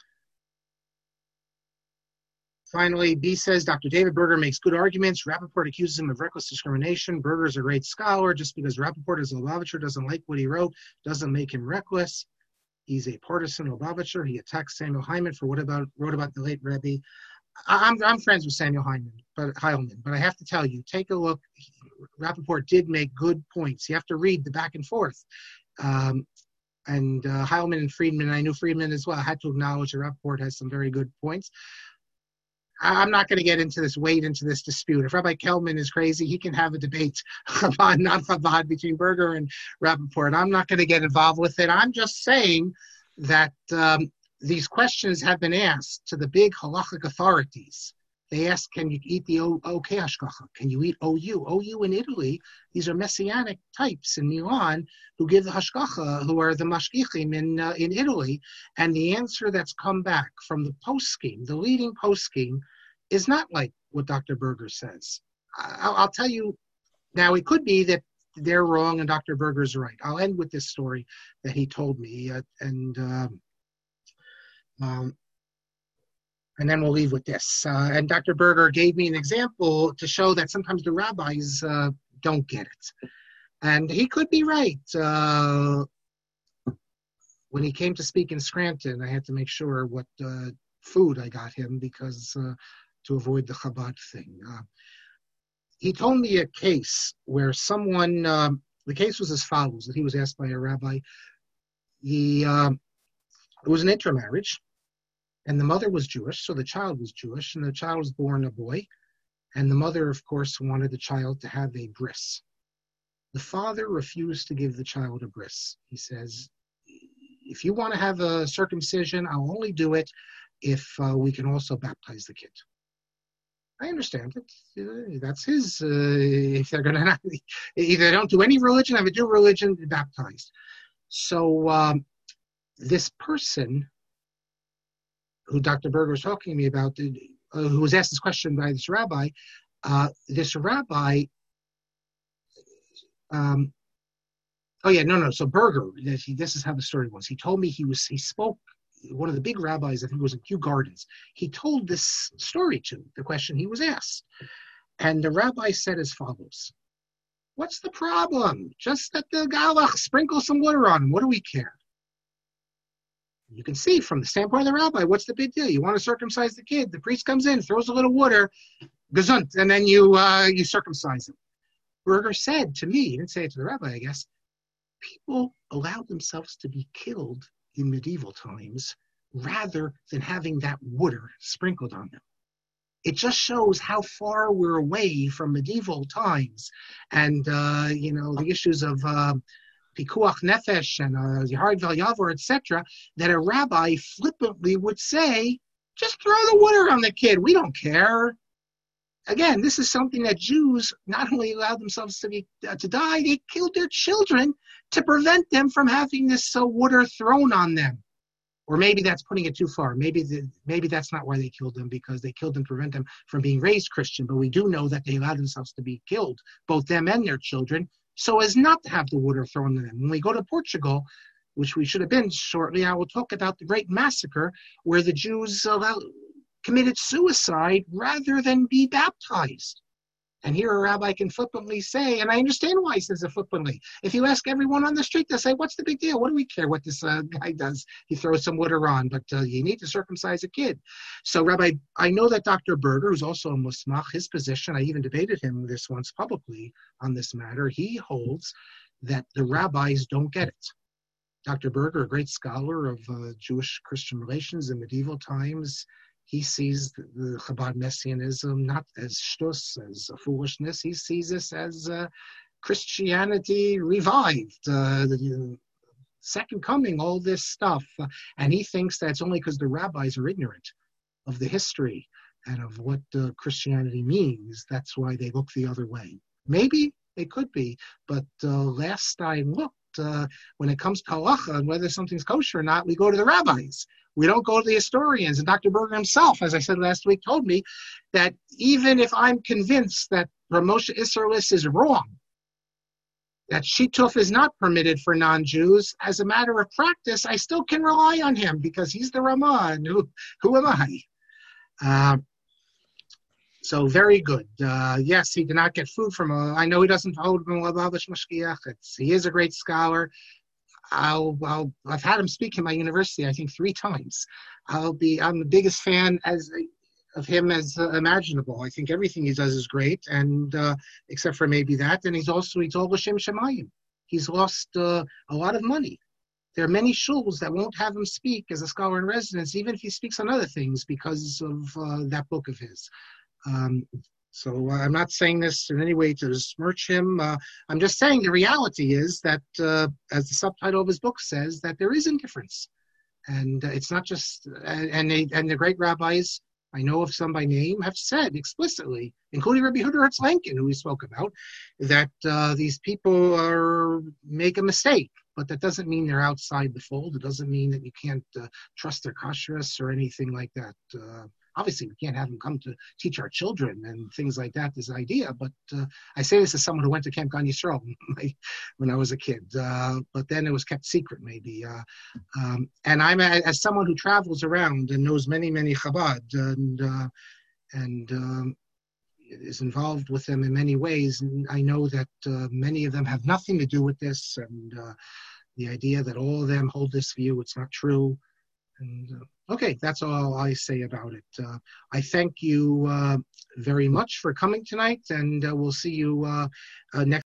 finally, B says, Doctor David Berger makes good arguments. Rappaport accuses him of reckless discrimination. Berger is a great scholar. Just because Rappaport is a Lubavitcher doesn't like what he wrote, doesn't make him reckless. He's a partisan Lubavitcher. He attacks Samuel Hyman for what about wrote about the late Rebbe. I'm I'm friends with Samuel Hyman, but Heilman, but I have to tell you, take a look. Rappaport did make good points. You have to read the back and forth. Um, and uh, Heilman and Friedman, I knew Friedman as well. I had to acknowledge that Rappaport has some very good points. I'm not going to get into this, wade into this dispute. If Rabbi Kelman is crazy, he can have a debate Chabad, not Chabad, between Berger and Rappaport. I'm not going to get involved with it. I'm just saying that um, these questions have been asked to the big halachic authorities. They ask, can you eat the OK hashgacha? Can you eat O U? O U in Italy, these are messianic types in Milan who give the hashgacha, who are the mashgichim in uh, in Italy. And the answer that's come back from the poskim, the leading poskim, is not like what Doctor Berger says. I'll, I'll tell you, now it could be that they're wrong and Doctor Berger's right. I'll end with this story that he told me, uh, and um, um, and then we'll leave with this. Uh, and Doctor Berger gave me an example to show that sometimes the rabbis uh, don't get it. And he could be right. Uh, when he came to speak in Scranton, I had to make sure what uh, food I got him because uh, to avoid the Chabad thing. Uh, he told me a case where someone, um, the case was as follows, that he was asked by a rabbi. He, um, it was an intermarriage. And the mother was Jewish, so the child was Jewish, and the child was born a boy. And the mother, of course, wanted the child to have a bris. The father refused to give the child a bris. He says, if you want to have a circumcision, I'll only do it if uh, we can also baptize the kid. I understand it. Uh, that's his. Uh, if they're going to not, either they don't do any religion, have a do religion, baptized. So um, this person who Doctor Berger was talking to me about, uh, who was asked this question by this rabbi, uh, this rabbi, um, oh yeah, no, no. So Berger, this is how the story was. He told me he was, he spoke, one of the big rabbis, I think it was in Kew Gardens. He told this story to, the question he was asked. And the rabbi said as follows, what's the problem? Just let the galach sprinkle some water on him. What do we care? You can see from the standpoint of the rabbi, what's the big deal? You want to circumcise the kid. The priest comes in, throws a little water, gesund, and then you uh, you circumcise him. Berger said to me, he didn't say it to the rabbi, I guess, people allowed themselves to be killed in medieval times rather than having that water sprinkled on them. It just shows how far we're away from medieval times and, uh, you know, the issues of uh, pikuach nefesh and uh, Yehard vel Yavor, et cetera, that a rabbi flippantly would say, just throw the water on the kid. We don't care. Again, this is something that Jews not only allowed themselves to be uh, to die, they killed their children to prevent them from having this uh, water thrown on them. Or maybe that's putting it too far. Maybe the, maybe that's not why they killed them, because they killed them to prevent them from being raised Christian. But we do know that they allowed themselves to be killed, both them and their children, so as not to have the water thrown on them. When we go to Portugal, which we should have been shortly, I will talk about the great massacre where the Jews allowed, committed suicide rather than be baptized. And here a rabbi can flippantly say, and I understand why he says it flippantly. If you ask everyone on the street, they'll say, what's the big deal? What do we care what this uh, guy does? He throws some water on, but uh, you need to circumcise a kid. So Rabbi, I know that Doctor Berger, who's also a Musmach, his position, I even debated him this once publicly on this matter, he holds that the rabbis don't get it. Doctor Berger, a great scholar of uh, Jewish-Christian relations in medieval times, he sees the, the Chabad Messianism not as shtus, as a foolishness. He sees this as uh, Christianity revived, uh, the second coming, all this stuff. Uh, and he thinks that it's only because the rabbis are ignorant of the history and of what uh, Christianity means. That's why they look the other way. Maybe they could be, but uh, last I looked, uh, when it comes to halacha and whether something's kosher or not, we go to the rabbis. We don't go to the historians. And Doctor Berger himself, as I said last week, told me that even if I'm convinced that Ramosha Isserlis is wrong, that Shituf is not permitted for non-Jews, as a matter of practice, I still can rely on him because he's the Ramah, and who, who am I? Uh, so very good. Uh, yes, he did not get food from a, I know he doesn't hold from Lavavish Mashkiach. He is a great scholar. I'll, I'll, I've had him speak in my university, I think, three times. I'll be, I'm the biggest fan as of him as uh, imaginable. I think everything he does is great, and uh, except for maybe that. And he's also, he's all L'Shem Shemayim. He's lost uh, a lot of money. There are many shuls that won't have him speak as a scholar in residence, even if he speaks on other things, because of uh, that book of his. Um, So uh, I'm not saying this in any way to besmirch him. Uh, I'm just saying the reality is that, uh, as the subtitle of his book says, that there is indifference. And uh, it's not just, uh, and, they, and the great rabbis, I know of some by name, have said explicitly, including Rabbi Huda Hertz Lenkin, who we spoke about, that uh, these people are make a mistake. But that doesn't mean they're outside the fold. It doesn't mean that you can't uh, trust their kashrus or anything like that. Uh, Obviously, we can't have them come to teach our children and things like that, this idea. But uh, I say this as someone who went to Camp Gan Yisrael when I was a kid. Uh, but then it was kept secret, maybe. Uh, um, and I'm, a, as someone who travels around and knows many, many Chabad and, uh, and um, is involved with them in many ways, and I know that uh, many of them have nothing to do with this. And uh, the idea that all of them hold this view, it's not true. And uh, okay, that's all I say about it. Uh, I thank you uh, very much for coming tonight, and uh, we'll see you uh, uh, next